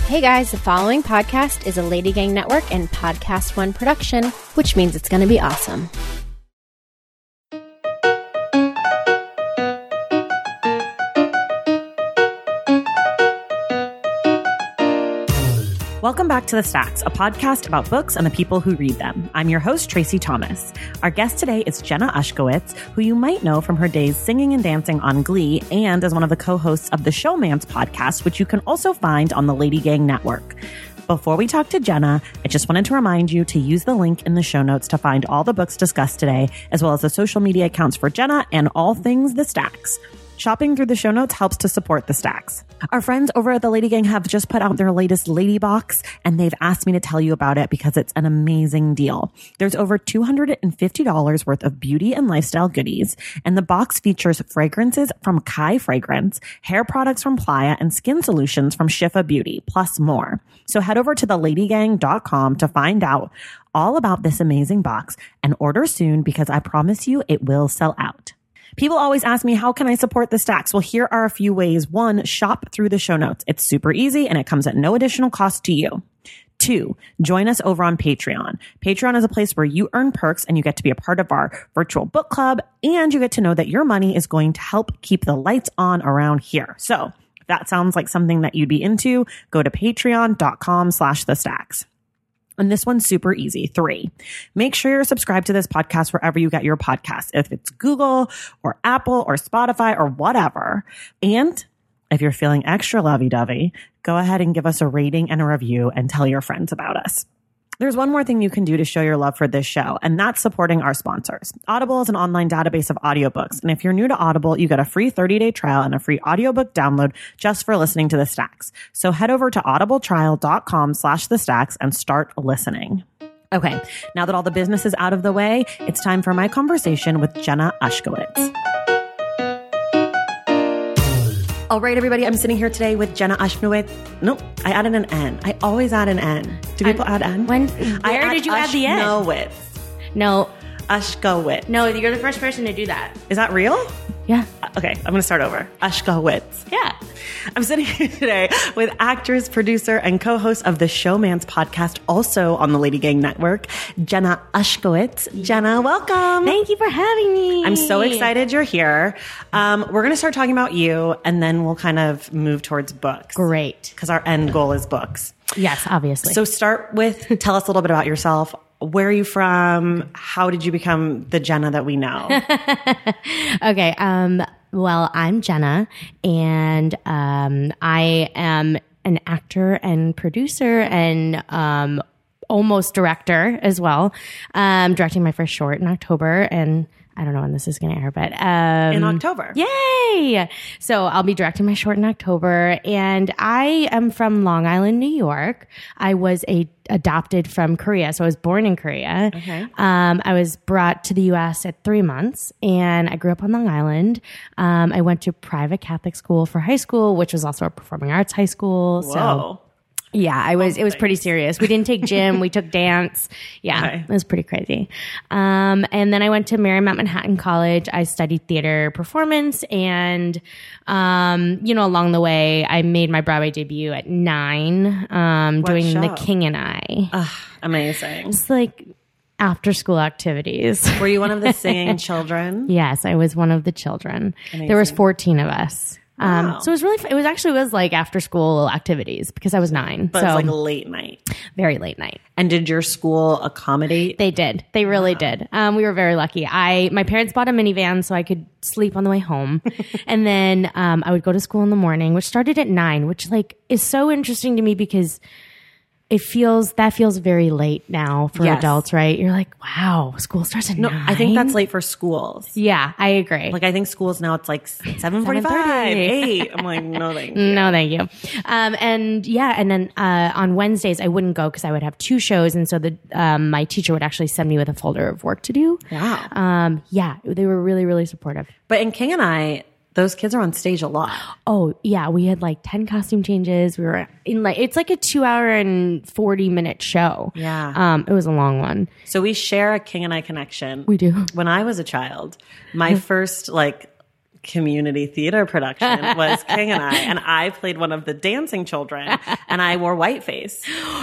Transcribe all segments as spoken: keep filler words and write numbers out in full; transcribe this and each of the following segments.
Hey guys, the following podcast is a Lady Gang Network and Podcast One production, which means it's going to be awesome. Welcome back to The Stacks, a podcast about books and the people who read them. I'm your host, Tracy Thomas. Our guest today is Jenna Ushkowitz, who you might know from her days singing and dancing on Glee and as one of the co-hosts of the Showmance podcast, which you can also find on the Lady Gang Network. Before we talk to Jenna, I just wanted to remind you to use the link in the show notes to find all the books discussed today, as well as the social media accounts for Jenna and all things The Stacks. Shopping through the show notes helps to support The Stacks. Our friends over at the Lady Gang have just put out their latest Lady Box, and they've asked me to tell you about it because it's an amazing deal. There's over two hundred fifty dollars worth of beauty and lifestyle goodies, and the box features fragrances from Kai Fragrance, hair products from Playa, and skin solutions from Shifa Beauty, plus more. So head over to the lady gang dot com to find out all about this amazing box and order soon because I promise you it will sell out. People always ask me, how can I support The Stacks? Well, here are a few ways. One, shop through the show notes. It's super easy and it comes at no additional cost to you. Two, join us over on Patreon. Patreon is a place where you earn perks and you get to be a part of our virtual book club, and you get to know that your money is going to help keep the lights on around here. So if that sounds like something that you'd be into, go to patreon dot com slash the stacks. And this one's super easy. Three, make sure you're subscribed to this podcast wherever you get your podcasts, if it's Google or Apple or Spotify or whatever. And if you're feeling extra lovey-dovey, go ahead and give us a rating and a review and tell your friends about us. There's one more thing you can do to show your love for this show, and that's supporting our sponsors. Audible is an online database of audiobooks, and if you're new to Audible, you get a free thirty-day trial and a free audiobook download just for listening to The Stacks. So head over to audibletrial dot com slash the stacks and start listening. Okay, now that all the business is out of the way, it's time for my conversation with Jenna Ushkowitz. All right, everybody, I'm sitting here today with Jenna Ushkowitz. Nope, I added an N. I always add an N. Do people add N? When? Where I add did you add the N? Ushkowitz. No. Ushkowitz. No, you're the first person to do that. Is that real? Yeah. Okay, I'm going to start over. Ushkowitz. Yeah. I'm sitting here today with actress, producer, and co-host of the Showmance podcast, also on the Lady Gang Network, Jenna Ushkowitz. Jenna, welcome. Thank you for having me. I'm so excited you're here. Um, we're going to start talking about you, and then we'll kind of move towards books. Great. Because our end goal is books. Yes, obviously. So start with, tell us a little bit about yourself. Where are you from? How did you become the Jenna that we know? Okay. Um, well, I'm Jenna, and um, I am an actor and producer and um, almost director as well. Um, directing my first short in October, and I don't know when this is going to air, but um, in October. Yay! So I'll be directing my short in October, and I am from Long Island, New York. I was a adopted from Korea, so I was born in Korea. Okay. Um, I was brought to the U S at three months, and I grew up on Long Island. Um, I went to private Catholic school for high school, which was also a performing arts high school. Whoa. So. Yeah, I was, it was pretty serious. We didn't take gym. We took dance. Yeah, okay. It was pretty crazy. Um, and then I went to Marymount Manhattan College. I studied theater performance, and, um, you know, along the way, I made my Broadway debut at nine, um, What doing show? The King and I. Ugh, amazing. It's like after school activities. Were you one of the singing children? Yes, I was one of the children. Amazing. There was fourteen of us. Um, Wow. so it was really, it was actually, it was like after school activities because I was nine. But so it's like late night. very late night. And did your school accommodate? They did. They really wow. did. Um, we were very lucky. I, my parents bought a minivan so I could sleep on the way home. And then, um, I would go to school in the morning, which started at nine, which like is so interesting to me because it feels, that feels very late now for yes. adults, right? You're like, wow, school starts at no, nine. I think that's late for schools. Yeah, I agree. Like I think schools now it's like seven forty-five, eight. I'm like, no thank you. No, thank you. Um, and yeah, and then uh, on Wednesdays I wouldn't go because I would have two shows, and so the um, my teacher would actually send me with a folder of work to do. Wow. Um, yeah, they were really, really supportive. But in King and I, those kids are on stage a lot. Oh yeah, we had like ten costume changes. We were in like, it's like a two hour and forty minute show. Yeah. Um, it was a long one. So we share a King and I connection. We do. When I was a child, my first like community theater production was King and I, and I played one of the dancing children, and I wore whiteface.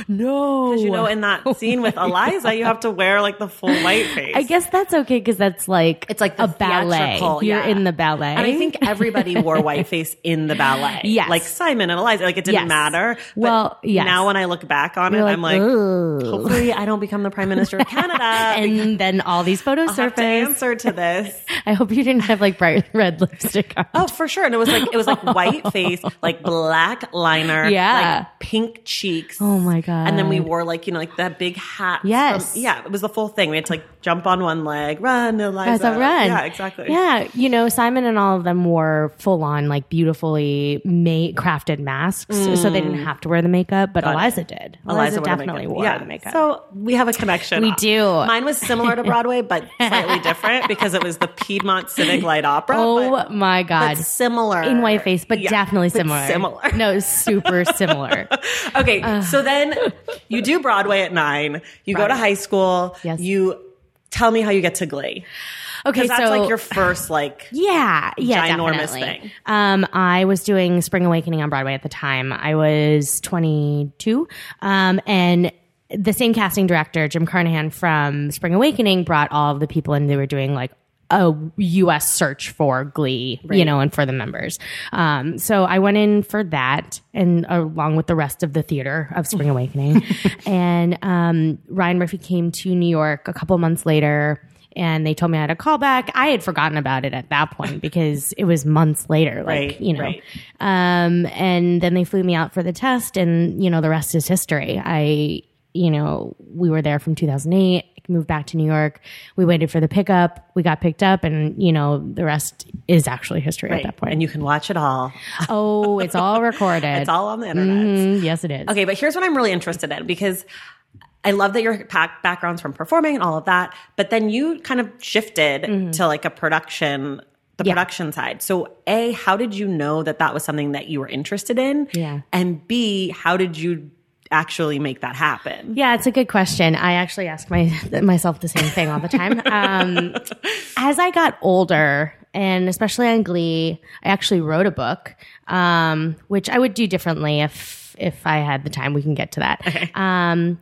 No. Because, you know, in that scene with Eliza, you have to wear like the full whiteface. I guess that's okay because that's like it's like the a ballet. theatrical, You're yeah. in the ballet. And I think everybody wore whiteface in the ballet. Yes. Like Simon and Eliza. Like it didn't Yes. matter. But well, yes. now when I look back on You're it, like, I'm like, "Ugh." hopefully I don't become the Prime Minister of Canada. And then all these photos I'll have surface. to answer to this. I hope you didn't have like bright red lipstick on. Oh, for sure. And it was like, it was like white face, like black liner, Yeah. like pink cheeks. Oh my God. And then we wore like, you know, like that big hat. Yes. From, yeah. It was the full thing. We had to like jump on one leg, run, Eliza. As a run. Yeah, exactly. Yeah. You know, Simon and all of them wore full on, like beautifully made, crafted masks. Mm. So they didn't have to wear the makeup, but Got Eliza it. did. Eliza, Eliza definitely wore yeah. the makeup. So we have a connection. We do. Mine was similar to Broadway, but slightly different because it was the Piedmont Civic Light Opera. Oh but, my God. But similar. In whiteface, but yeah, definitely but similar. Similar. No, super similar. Okay. Uh, so then you do Broadway at nine. You Broadway. go to high school. Yes. You tell me how you get to Glee. Okay, that's so like your first like yeah, yeah, ginormous definitely. thing. Um, I was doing Spring Awakening on Broadway at the time. I was twenty-two, um, and the same casting director, Jim Carnahan from Spring Awakening, brought all of the people in. They were doing like a U S search for Glee, right. you know, and for the members. Um, so I went in for that, and along with the rest of the theater of Spring Awakening, and um, Ryan Murphy came to New York a couple months later. And they told me I had a call back. I had forgotten about it at that point because it was months later, like, right, you know. Right. Um, and then they flew me out for the test, and, you know, the rest is history. I, you know, we were there from two thousand eight, moved back to New York. We waited for the pickup. We got picked up, and, you know, the rest is actually history right. at that point. And you can watch it all. Oh, it's all recorded. It's all on the internet. Mm, yes, it is. Okay, but here's what I'm really interested in, because I love that your background's from performing and all of that, but then you kind of shifted mm-hmm. to like a production, the yeah. production side. So A, how did you know that that was something that you were interested in? Yeah. And B, how did you actually make that happen? Yeah, it's a good question. I actually ask my, myself the same thing all the time. Um, as I got older, and especially on Glee, I actually wrote a book, um, which I would do differently if, if I had the time. We can get to that. Okay. Um,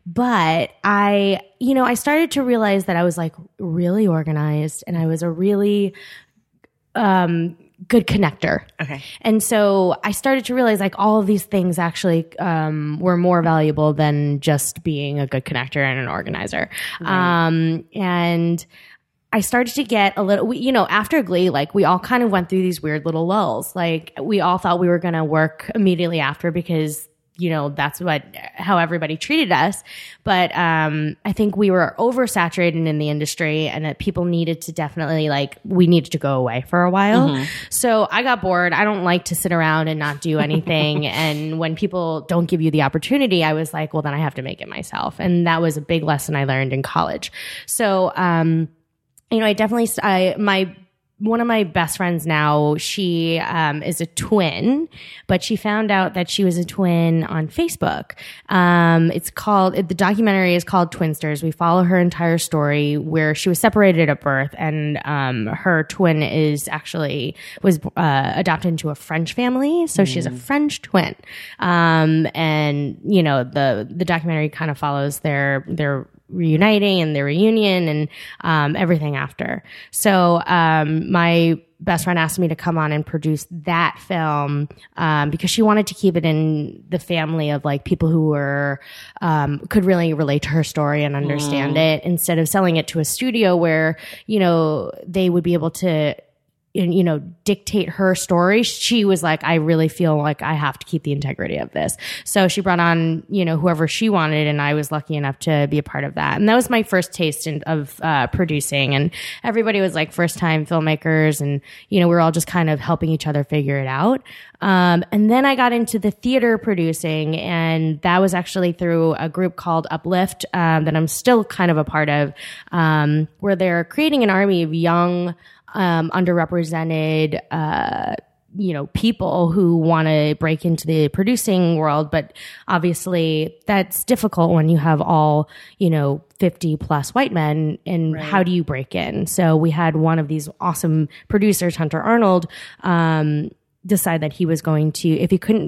But I, you know, I started to realize that I was like really organized, and I was a really um, good connector. Okay. And so I started to realize like all of these things actually um, were more valuable than just being a good connector and an organizer. Right. Um, and I started to get a little, we, you know, after Glee, like we all kind of went through these weird little lulls. Like we all thought we were going to work immediately after because, you know, that's what, how everybody treated us. But, um, I think we were oversaturated in the industry, and that people needed to definitely like, we needed to go away for a while. Mm-hmm. So I got bored. I don't like to sit around and not do anything. And when people don't give you the opportunity, I was like, well, then I have to make it myself. And that was a big lesson I learned in college. So, um, you know, I definitely, I, my, one of my best friends now, she um, is a twin, but she found out that she was a twin on Facebook. Um, it's called, the documentary is called Twinsters. We follow her entire story where she was separated at birth, and um, her twin is actually, was uh, adopted into a French family. So mm. she's a French twin. Um, and, you know, the, the documentary kind of follows their, their, reuniting and their reunion and um, everything after. So um, my best friend asked me to come on and produce that film um, because she wanted to keep it in the family of like people who were um, could really relate to her story and understand mm. it, instead of selling it to a studio where, you know, they would be able to, you know, dictate her story. She was like, I really feel like I have to keep the integrity of this. So she brought on, you know, whoever she wanted, and I was lucky enough to be a part of that. And that was my first taste in, of uh, producing. And everybody was like first time filmmakers, and, you know, we were all just kind of helping each other figure it out. Um, and then I got into the theater producing, and that was actually through a group called Uplift um, that I'm still kind of a part of, um, where they're creating an army of young Um, underrepresented, uh, you know, people who want to break into the producing world. But obviously that's difficult when you have all, you know, fifty plus white men, and right. how do you break in? So we had one of these awesome producers, Hunter Arnold, um, decide that he was going to, if he couldn't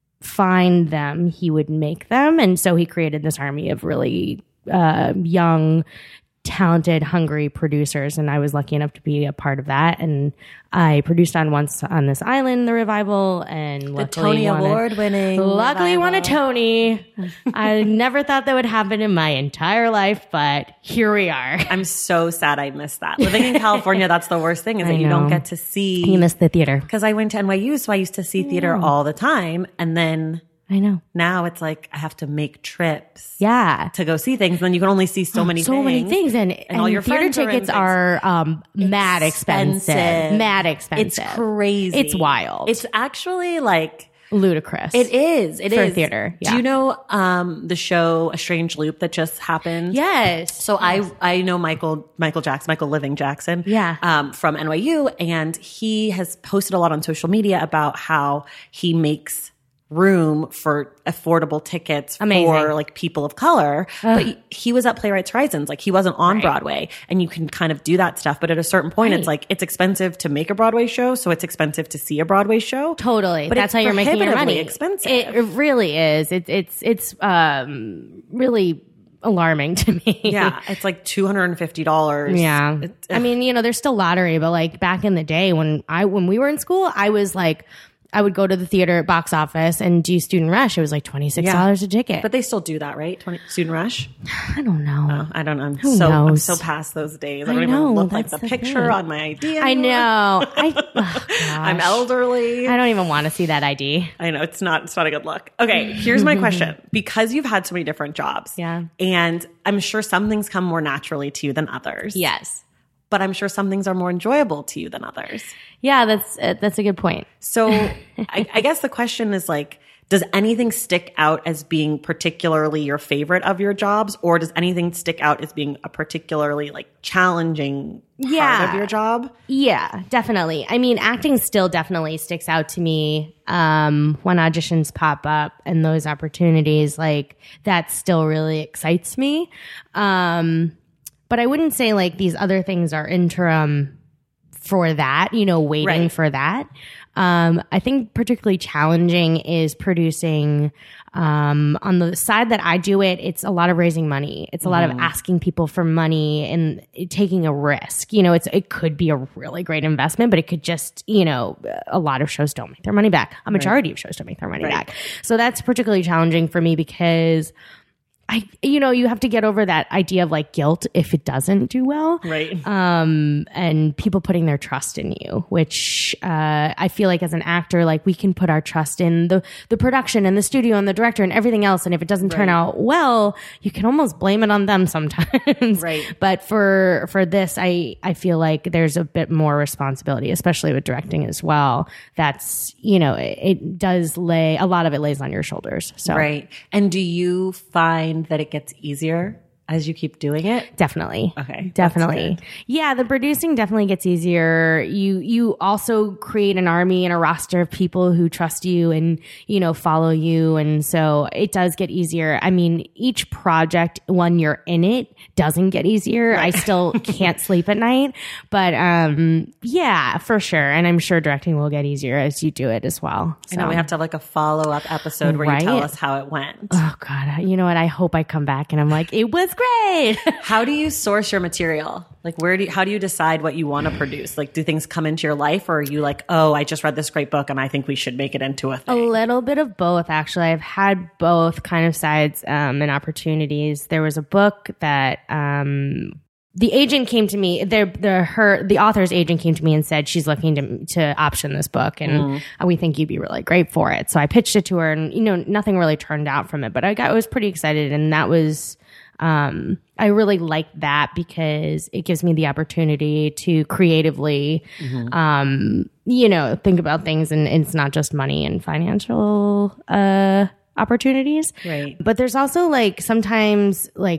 find them, he would make them. And so he created this army of really uh, young, talented, hungry producers, and I was lucky enough to be a part of that. And I produced on Once on This Island, the revival, and the Tony Award winning. Luckily, revival. won a Tony. I never thought that would happen in my entire life, but here we are. I'm so sad I missed that. Living in California, that's the worst thing is that you don't get to see. You miss the theater because I went to N Y U, so I used to see theater yeah. all the time, and then. I know. Now it's like I have to make trips. Yeah. To go see things. And then you can only see so many so things. So many things. And, and, and all your theater tickets are, are um, mad expensive. expensive. Mad expensive. It's crazy. It's wild. It's actually like ludicrous. It is. It for is. theater. Yeah. Do you know um, the show A Strange Loop that just happened? Yes. So yes. I I know Michael Michael Jackson, Michael Living Jackson. Yeah. Um, from N Y U, and he has posted a lot on social media about how he makes room for affordable tickets Amazing. for like people of color. Ugh. But he was at Playwrights Horizons. Like he wasn't on right. Broadway, and you can kind of do that stuff. But at a certain point, right. it's like, it's expensive to make a Broadway show. So it's expensive to see a Broadway show. Totally. But that's how you're making your money. Expensive. It, it really is. It, it's, it's, um, really alarming to me. Yeah. It's like two hundred fifty dollars. Yeah. It, I mean, you know, there's still lottery, but like back in the day when I, when we were in school, I was like, I would go to the theater box office and do Student Rush. It was like twenty-six dollars yeah. a ticket. But they still do that, right? twenty Student Rush? I don't know. Oh, I don't know. I'm Who so knows? I'm so past those days. I don't I know, even look like the, the picture thing. on my I D anymore. I know. I, oh, I'm elderly. I don't even want to see that I D. I know. It's not, it's not a good look. Okay. Here's my question. Because you've had so many different jobs. Yeah. And I'm sure some things come more naturally to you than others. Yes. But I'm sure some things are more enjoyable to you than others. Yeah, that's uh, that's a good point. So I, I guess the question is like, does anything stick out as being particularly your favorite of your jobs, or does anything stick out as being a particularly like challenging yeah. part of your job? Yeah, definitely. I mean, acting still definitely sticks out to me um, when auditions pop up and those opportunities. Like that still really excites me. Um, But I wouldn't say like these other things are interim for that, you know, waiting right. for that. Um, I think particularly challenging is producing, um, on the side that I do it, it's a lot of raising money. It's a mm. lot of asking people for money and taking a risk. You know, it's, it could be a really great investment, but it could just, you know, a lot of shows don't make their money back. A majority right. of shows don't make their money right. back. So that's particularly challenging for me because I, you know, you have to get over that idea of like guilt if it doesn't do well. Right. Um, and people putting their trust in you, which, uh, I feel like as an actor, like we can put our trust in the, the production and the studio and the director and everything else. And if it doesn't turn right. out well, you can almost blame it on them sometimes. Right. But for, for this, I, I feel like there's a bit more responsibility, especially with directing as well. That's, you know, it, it does lay, a lot of it lays on your shoulders. So. Right. And do you find that it gets easier as you keep doing it? Definitely. Okay. Definitely. Yeah, the producing definitely gets easier. You you also create an army and a roster of people who trust you and, you know, follow you. And so it does get easier. I mean, each project when you're in it doesn't get easier. Right. I still can't sleep at night. But um yeah, for sure. And I'm sure directing will get easier as you do it as well. So. I know we have to have like a follow-up episode where right? you tell us how it went. Oh God. You know what? I hope I come back and I'm like, it was great. How do you source your material? Like where do you, how do you decide what you want to produce? Like do things come into your life, or are you like, oh, I just read this great book and I think we should make it into a thing? A little bit of both, actually. I've had both kind of sides um, and opportunities. There was a book that um, the agent came to me, the, the, her, the author's agent came to me and said she's looking to, to option this book and mm. we think you'd be really great for it. So I pitched it to her and, you know, nothing really turned out from it, but I got, I was pretty excited, and that was, um, I really like that because it gives me the opportunity to creatively, mm-hmm. um, you know, think about things, and it's not just money and financial, uh, opportunities. Right. But there's also like sometimes like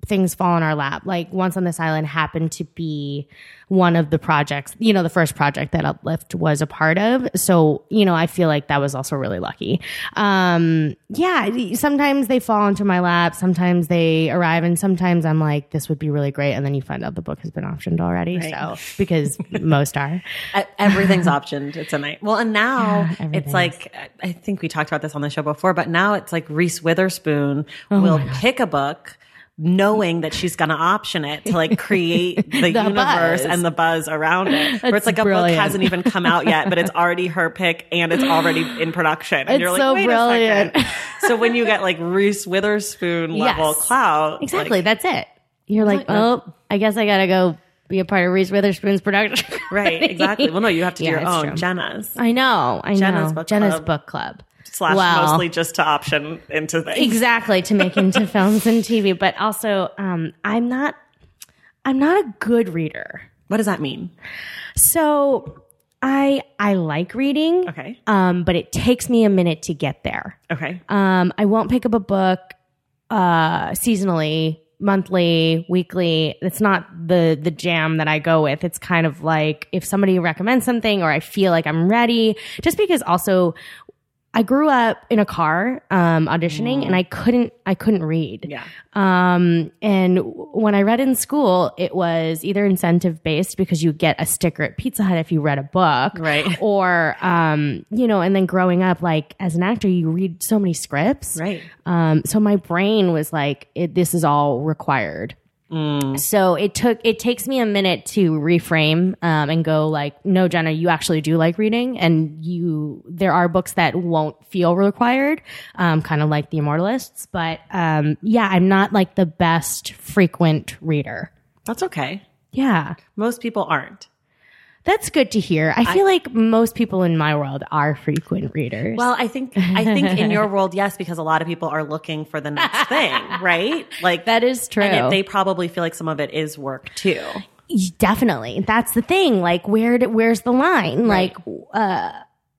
things fall in our lap. Like Once on This Island happened to be one of the projects, you know, the first project that Uplift was a part of. So, you know, I feel like that was also really lucky. Um, yeah, sometimes they fall into my lap. Sometimes they arrive, and sometimes I'm like, this would be really great. And then you find out the book has been optioned already. Right. So, because most are. Everything's optioned. It's a night. Well, and now Yeah, it's like, I think we talked about this on the show before, but now it's like Reese Witherspoon Oh will pick a book knowing that she's going to option it to like create the, The universe buzz. and the buzz around it. Where it's That's like a brilliant. book hasn't even come out yet, but it's already her pick and it's already in production. And It's you're like, so wait brilliant. a second. So when you get like Reese Witherspoon level Yes. clout. Exactly. like- That's it. You're like, oh, I guess I got to go be a part of Reese Witherspoon's production. right. Exactly. Well, no, you have to do Yeah, your it's own. true. Jenna's. I know. I Jenna's know. book Jenna's club. book club. Slash Well, mostly just to option into things. Exactly, to make into films and T V. But also, um, I'm not, I'm not a good reader. What does that mean? So I, I like reading. Okay. Um, but it takes me a minute to get there. Okay. Um, I won't pick up a book, uh, seasonally, monthly, weekly. It's not the, the jam that I go with. It's kind of like if somebody recommends something or I feel like I'm ready, just because also I grew up in a car, um, auditioning and I couldn't, I couldn't read. Yeah. Um, and w- when I read in school, it was either incentive based because you get a sticker at Pizza Hut if you read a book. Right. Or, um, you know, and then growing up, like as an actor, you read so many scripts. Right. Um, so my brain was like, it, this is all required. So it took, it takes me a minute to reframe, um, and go like, no, Jenna, you actually do like reading and you, there are books that won't feel required, um, kind of like The Immortalists. But, um, yeah, I'm not like the best frequent reader. That's okay. Yeah. Most people aren't. That's good to hear. I feel like most people in my world are frequent readers. Well, I think I think in your world, yes, because a lot of people are looking for the next thing, right? Like that is true. And it, they probably feel like some of it is work too. Definitely. That's the thing. Like, where do, where's the line? Right. Like, uh,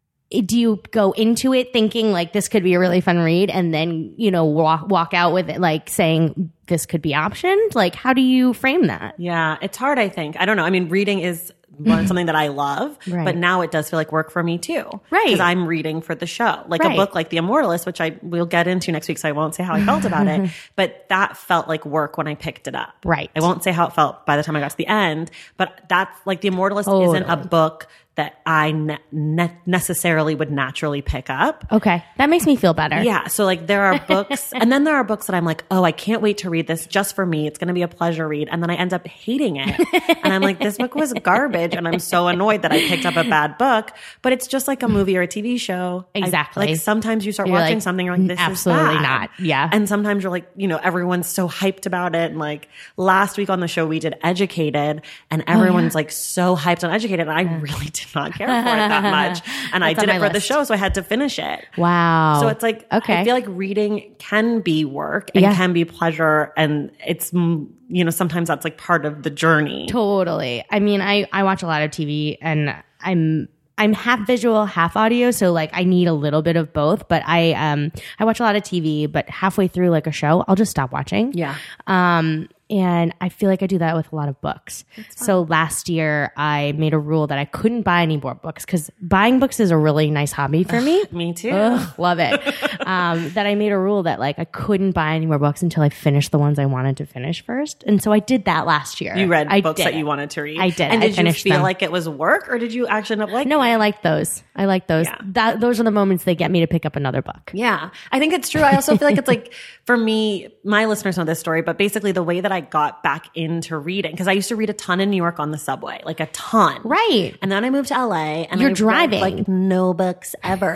do you go into it thinking like this could be a really fun read and then, you know, walk, walk out with it like saying this could be optioned? Like, how do you frame that? Yeah, it's hard, I think. I don't know. I mean, reading is one, something that I love, Right. but now it does feel like work for me too. Right. Because I'm reading for the show. Like Right. a book like The Immortalist, which I will get into next week, so I won't say how I felt about it, but that felt like work when I picked it up. Right. I won't say how it felt by the time I got to the end, but that's like The Immortalist isn't a Totally. book that I ne- ne- necessarily would naturally pick up. Okay. That makes me feel better. Yeah. So like there are books and then there are books that I'm like, oh, I can't wait to read this just for me. It's going to be a pleasure read. And then I end up hating it. And I'm like, this book was garbage. And I'm so annoyed that I picked up a bad book, but it's just like a movie or a T V show. I- Exactly. like sometimes you start You're watching like, something, you're like, this absolutely is bad. not. Yeah. And sometimes you're like, you know, everyone's so hyped about it. And like last week on the show, we did Educated and everyone's like so hyped on Educated. And I really did not care for it that much. And I That's on did it my for the list. show. So I had to finish it. Wow. So it's like, okay. I feel like reading can be work and Yeah. can be pleasure. And it's, mm, you know, sometimes that's like part of the journey. Totally. I mean, I, I watch a lot of T V and I'm, I'm half visual, half audio. So like I need a little bit of both, but I, um, I watch a lot of T V, but halfway through like a show, I'll just stop watching. Yeah. Um, and I feel like I do that with a lot of books. So last year I made a rule that I couldn't buy any more books because buying books is a really nice hobby for me. Me too. Ugh, love it. um, that I made a rule that like I couldn't buy any more books until I finished the ones I wanted to finish first. And so I did that last year. You read I books did that it. you wanted to read. I did. And I did you finished feel them. like it was work or did you actually end up like No, I like those. I like those. Yeah. That those are the moments they get me to pick up another book. Yeah, I think it's true. I also feel like it's like, for me, my listeners know this story, but basically the way that I got back into reading, because I used to read a ton in New York on the subway, like a ton. Right. And then I moved to L A and You're I read, driving. like no books ever.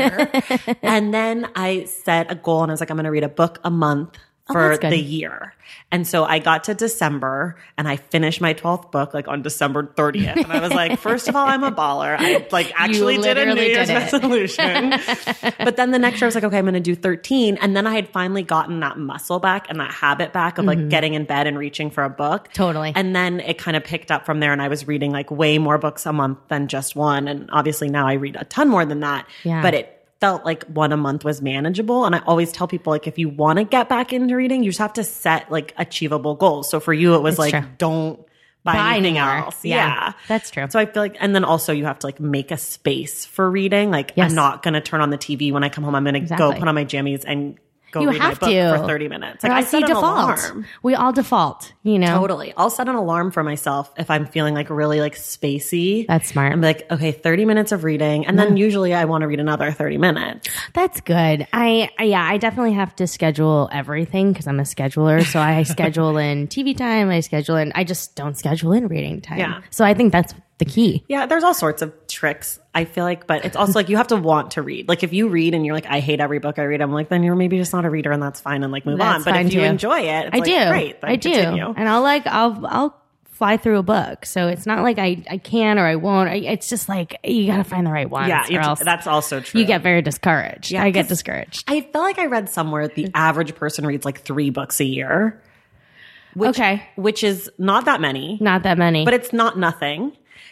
And then I set a goal and I was like, I'm going to read a book a month for Oh, that's good. the year. And so I got to December and I finished my twelfth book like on December thirtieth. And I was like, first of all, I'm a baller. I like actually did a New literally Year's did it. resolution. But then the next year I was like, okay, I'm going to do thirteen. And then I had finally gotten that muscle back and that habit back of like getting in bed and reaching for a book. Mm-hmm. Totally. And then it kind of picked up from there and I was reading like way more books a month than just one. And obviously now I read a ton more than that. Yeah. But it felt like one a month was manageable. And I always tell people, like, if you want to get back into reading, you just have to set like achievable goals. So for you, it was It's like, true. don't buy, Buy anything anymore. else. Yeah, Yeah. that's true. So I feel like, and then also you have to like make a space for reading. Like Yes. I'm not going to turn on the T V when I come home. I'm going to Exactly. go put on my jammies and go You read my have book to. for thirty minutes. Or Like I else you set an default. alarm. We all default, you know? Totally. I'll set an alarm for myself if I'm feeling like really like spacey. That's smart. I'm like, okay, thirty minutes of reading. And then usually I want to read another thirty minutes. That's good. I, I yeah, I definitely have to schedule everything because I'm a scheduler. So I schedule in T V time. I schedule in. I just don't schedule in reading time. Yeah. So I think that's the key. Yeah, there's all sorts of tricks, I feel like, but it's also like you have to want to read. Like if you read and you're like, I hate every book I read, I'm like, then you're maybe just not a reader and that's fine and like move That's on. But fine if you too. enjoy it, it's I like, do. great. Then I do. continue. And I'll like I'll I'll fly through a book. So it's not like I I can or I won't. I, it's just like you got to find the right ones. Yeah, you or have else to- that's also true. you get very discouraged. Yeah, I get 'cause- discouraged. I feel like I read somewhere the average person reads like three books a year. Which, Okay. Which is not that many, Not that many, but it's not nothing.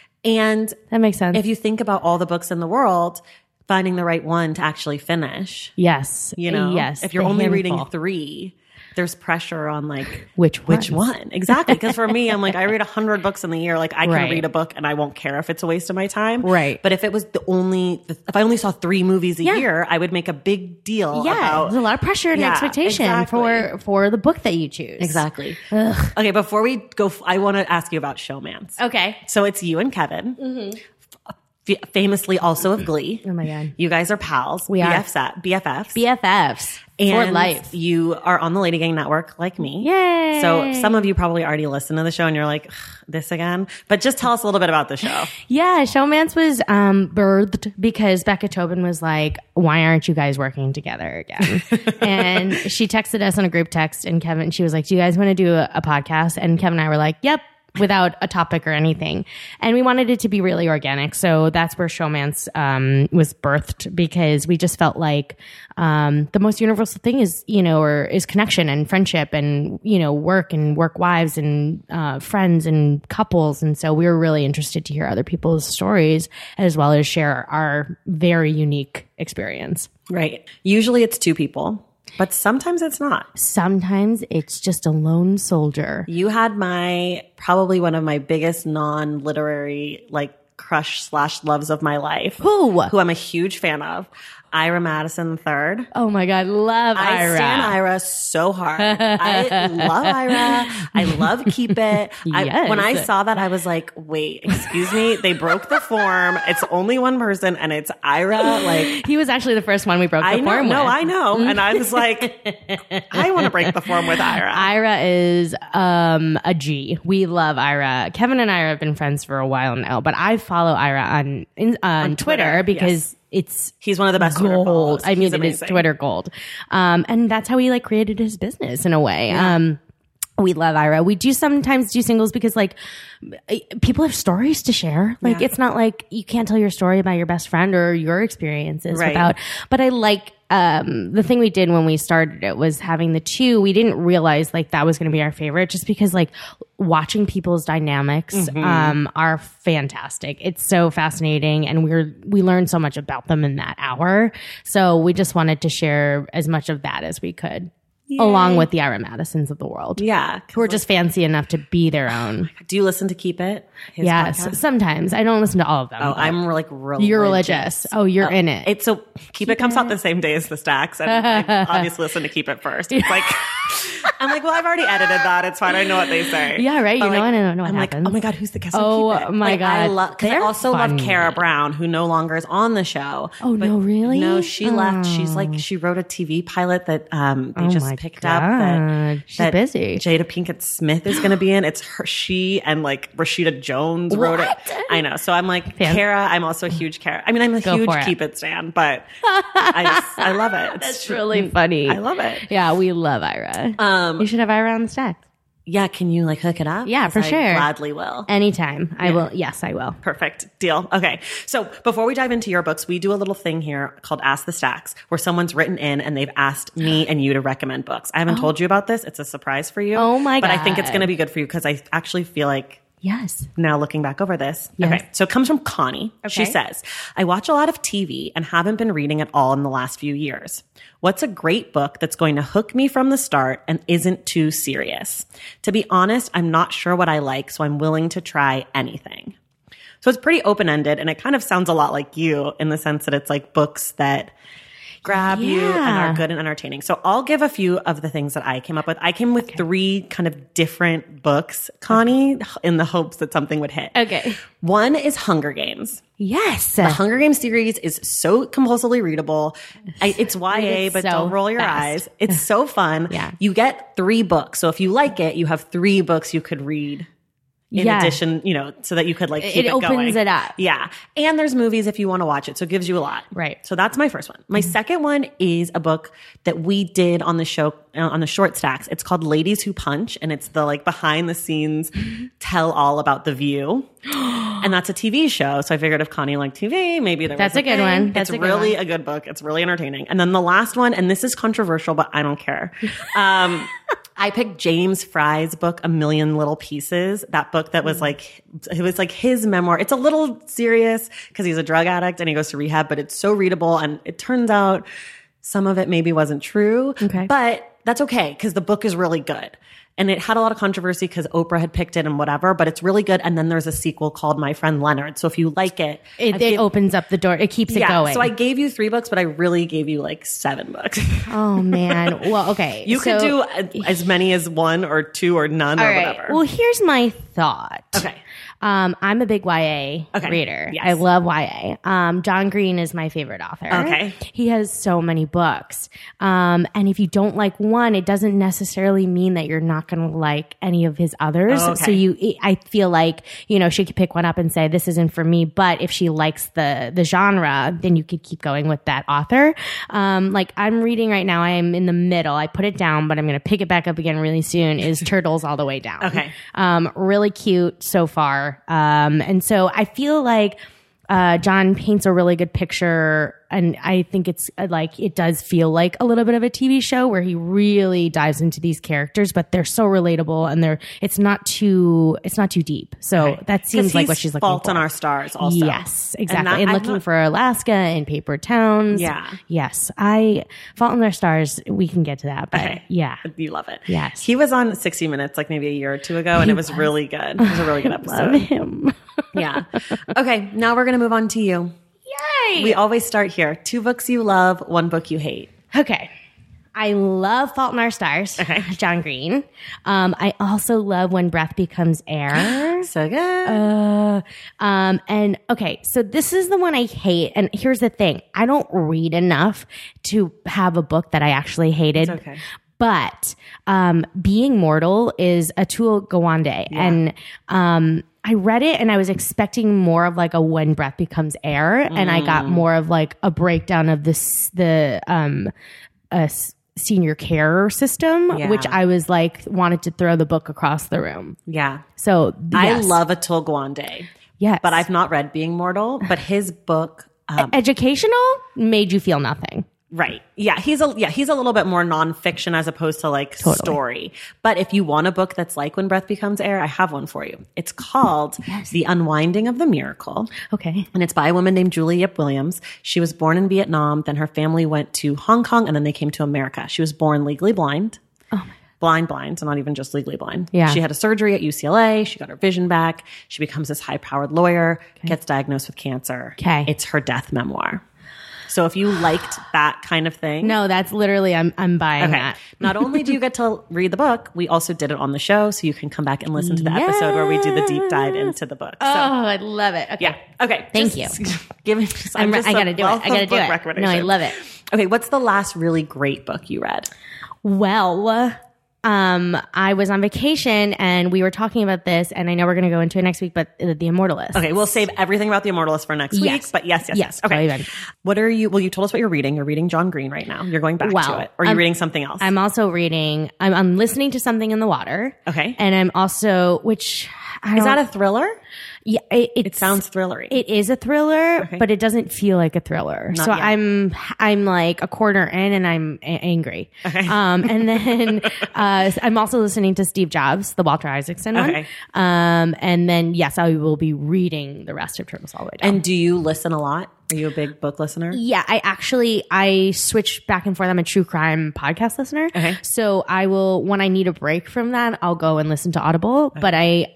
And that makes sense. if you think about all the books in the world, finding the right one to actually finish, yes, you know, yes. if you're the only reading handful. three, there's pressure on like Which which ones? one exactly. Because for me, I'm like I read a hundred books in the year. Like I can Right. read a book and I won't care if it's a waste of my time. Right. But if it was the only, if I only saw three movies a Yeah. year, I would make a big deal Yeah, about there's a lot of pressure and Yeah, expectation exactly. for for the book that you choose. Exactly. Okay, before we go, I want to ask you about Showmance. Okay. So it's you and Kevin, f- famously also of Glee. Oh my God. You guys are pals. We are. B F F, B F Fs. B F Fs for and life. You are on the Lady Gang Network like me. Yay. So some of you probably already listen to the show and you're like, "Ugh, this again? But just tell us a little bit about the show. Yeah, Showmance was um, birthed because Becca Tobin was like, why aren't you guys working together again? And she texted us on a group text, and Kevin, she was like, do you guys want to do a, a podcast? And Kevin and I were like, yep, without a topic or anything. And we wanted it to be really organic. So that's where Showmance um, was birthed, because we just felt like um, the most universal thing is, you know, or is connection and friendship and, you know, work and work wives and uh, friends and couples. And so we were really interested to hear other people's stories as well as share our very unique experience. Right. Usually it's two people, but sometimes it's not. Sometimes it's just a lone soldier. You had my, probably one of my biggest non-literary, like, crush slash loves of my life. Who? Who I'm a huge fan of. Ira Madison the third. Oh my God, love I Ira. stand Ira so hard. I love Ira. I love Keep It. I, Yes. when I saw that, I was like, wait, excuse me? They broke the form. It's only one person and it's Ira. Like, He was actually the first one we broke the I know. form No, with. I know. And I was like, I want to break the form with Ira. Ira is um, a G. We love Ira. Kevin and I have been friends for a while now, but I follow Ira on in, on, Twitter, Twitter, because yes. it's He's one of the best Twitter gold. follows. I mean, He's it is amazing. Twitter gold. Um, and that's how he like created his business in a way. Yeah. Um, we love Ira. We do sometimes do singles because like people have stories to share. Like Yeah. it's not like you can't tell your story about your best friend or your experiences Right. without, but I like, um, the thing we did when we started it was having the two. We didn't realize like that was going to be our favorite just because like watching people's dynamics, Mm-hmm. um, are fantastic. It's so fascinating. And we're, we learned so much about them in that hour. So we just wanted to share as much of that as we could. Along with the Ira Madisons of the world. Yeah. Who are just fancy enough to be their own. Do you listen to Keep It? His Yes. podcast? Sometimes. I don't listen to all of them. Oh, but I'm like religious. You're religious. Oh, you're in it. It's so Keep It comes out the same day as the Stacks, and I obviously listen to Keep It first. It's like I'm like, well, I've already edited that. It's fine. I know what they say. Yeah, right. But You know, like, I don't know what I'm happens. like, oh my god, who's the guest? Oh on Keep It? my Like, I God. love because I They're also love funny. Kara Brown, who no longer is on the show. Oh, But no, really? No, she left. She's Oh. like she wrote a T V pilot that um they Oh just my picked up. That, God. She's that busy. Jada Pinkett Smith is going to be in. It's her, she and like Rashida Jones wrote What? it. I know. So I'm like Fan- Kara. I'm also a huge Kara. I mean, I'm a Go huge for it. Keep It stan, but I just, I love it. It's That's really funny. I love it. Yeah, we love Ira. Um, you should have Ira on the stack. Yeah, can you like hook it up? Yeah, 'Cause for I sure. gladly will. Anytime. I will. Yes, I will. Perfect. Deal. Okay. So before we dive into your books, we do a little thing here called Ask the Stacks, where someone's written in and they've asked me and you to recommend books. I haven't told you about this. It's a surprise for you. Oh my But I think it's God. going to be good for you because I actually feel like Yes. Now looking back over this. Yes. Okay. So it comes from Connie. She Okay. says, I watch a lot of T V and haven't been reading at all in the last few years. What's a great book that's going to hook me from the start and isn't too serious? To be honest, I'm not sure what I like, so I'm willing to try anything. So it's pretty open-ended, and it kind of sounds a lot like you in the sense that it's like books that grab you and Yeah. are good and entertaining. So I'll give a few of the things that I came up with. I came with three kind of different books, Connie, in the hopes that something would hit. Okay. One is Hunger Games. Yes. The Hunger Games series is so compulsively readable. I, it's Y A, It's but so don't roll your fast. eyes. It's so fun. Yeah. You get three books. So if you like it, you have three books you could read in Yeah. addition, you know, so that you could like keep It it, opens going. it up. Yeah. And there's movies if you want to watch it. So it gives you a lot. Right. So that's my first one. My second one is a book that we did on the show, uh, on the Short Stacks. It's called Ladies Who Punch. And it's the like behind the scenes tell all about The View. And that's a T V show. So I figured if Connie liked T V, maybe there That's was a good thing. one. That's it's a good really one. a good book. It's really entertaining. And then the last one, and this is controversial, but I don't care. Um, I picked James Fry's book, A Million Little Pieces. That book that was like, it was like his memoir. It's a little serious because he's a drug addict and he goes to rehab, but it's so readable. And it turns out some of it maybe wasn't true, Okay. but that's okay because the book is really good. And it had a lot of controversy because Oprah had picked it and whatever, but it's really good. And then there's a sequel called My Friend Leonard. So if you like it, It, I it give- opens up the door. It keeps it yeah. going. So I gave you three books, but I really gave you like seven books. oh man. Well, okay. You could So- do a- as many as one or two or none All or right. whatever. Well, here's my thought. Okay. Um, I'm a big Y A Okay. reader. Yes. I love Y A. Um, John Green is my favorite author. Okay. He has so many books. Um, and if you don't like one, it doesn't necessarily mean that you're not going to like any of his others. Oh, okay. So you, I feel like, you know, she could pick one up and say, this isn't for me. But if she likes the, the genre, then you could keep going with that author. Um, like I'm reading right now, I am in the middle. I put it down, but I'm going to pick it back up again really soon is Turtles All the Way Down. Okay. Um, really cute so far. Um, and so I feel like, uh, John paints a really good picture, and I think it's uh, like, it does feel like a little bit of a T V show where he really dives into these characters, but they're so relatable and they're, it's not too, it's not too deep. So Okay. that 'Cause seems like he's what she's looking Fault for. in Our Stars also. Yes, exactly. that- And, I'm looking not- for Alaska and Paper Towns. Yeah. Yes. I, Fault in Our Stars, we can get to that, but Okay. yeah. You love it. Yes. He was on sixty minutes like maybe a year or two ago, and it was, really good. It was a really good Love episode. him. Yeah. Okay. Now we're going to move on to you. Yay! We always start here. Two books you love, one book you hate. Okay. I love Fault in Our Stars. Okay. John Green. Um, I also love When Breath Becomes Air. So good. Uh, um, and okay, so this is the one I hate. And here's the thing. I don't read enough to have a book that I actually hated. It's okay. But, um, Being Mortal is Atul Gawande. And, um, I read it and I was expecting more of like a When Breath Becomes Air. And I got more of like a breakdown of this, the, um, uh, s- senior care system, Yeah. which I was like, wanted to throw the book across the room. Yeah. So I yes. love Atul Gawande, yes. but I've not read Being Mortal, but his book, um, Educational made you feel nothing. right. Yeah. He's a, yeah, he's a little bit more nonfiction as opposed to like Totally. story. But if you want a book that's like When Breath Becomes Air, I have one for you. It's called The Unwinding of the Miracle. Okay. And it's by a woman named Julie Yip Williams. She was born in Vietnam. Then her family went to Hong Kong and then they came to America. She was born legally blind. Oh my. Blind, blind, so not even just legally blind. Yeah. She had a surgery at U C L A. She got her vision back. She becomes this high powered lawyer, gets diagnosed with cancer. Okay. It's her death memoir. So if you liked that kind of thing. No, that's literally, I'm, I'm buying Okay. that. Not only do you get to read the book, we also did it on the show. So you can come back and listen to the episode where we do the deep dive into the book. So, Oh, I love it. Okay. yeah. Okay. Thank Just you. Give me, just, I'm, I'm just I a gotta do it. wealth I gotta of do book it. No, I recommendations. love it. Okay. What's the last really great book you read? Well, um, I was on vacation and we were talking about this, and I know we're going to go into it next week, but uh, The Immortalist. Okay, we'll save everything about The Immortalist for next Yes. week. But yes, yes, Yes, yes. Okay. Chloe Benn. What are you? Well, you told us what you're reading. You're reading John Green right now. You're going back Wow. to it, or are you I'm- reading something else? I'm also reading, I'm, I'm listening to Something in the Water. Okay. And I'm also, which I Is don't- that a thriller? Yeah, it, it's, It sounds thrillery. It is a thriller, Okay. but it doesn't feel like a thriller. Not so yet. I'm I'm like a quarter in, and I'm a- angry. Okay. Um, and then uh, I'm also listening to Steve Jobs, the Walter Isaacson Okay. one. Um, and then yes, I will be reading the rest of Turtles All the Way Down. And do you listen a lot? Are you a big book listener? Yeah, I actually I switch back and forth. I'm a true crime podcast listener. Okay. So I will, when I need a break from that, I'll go and listen to Audible. But I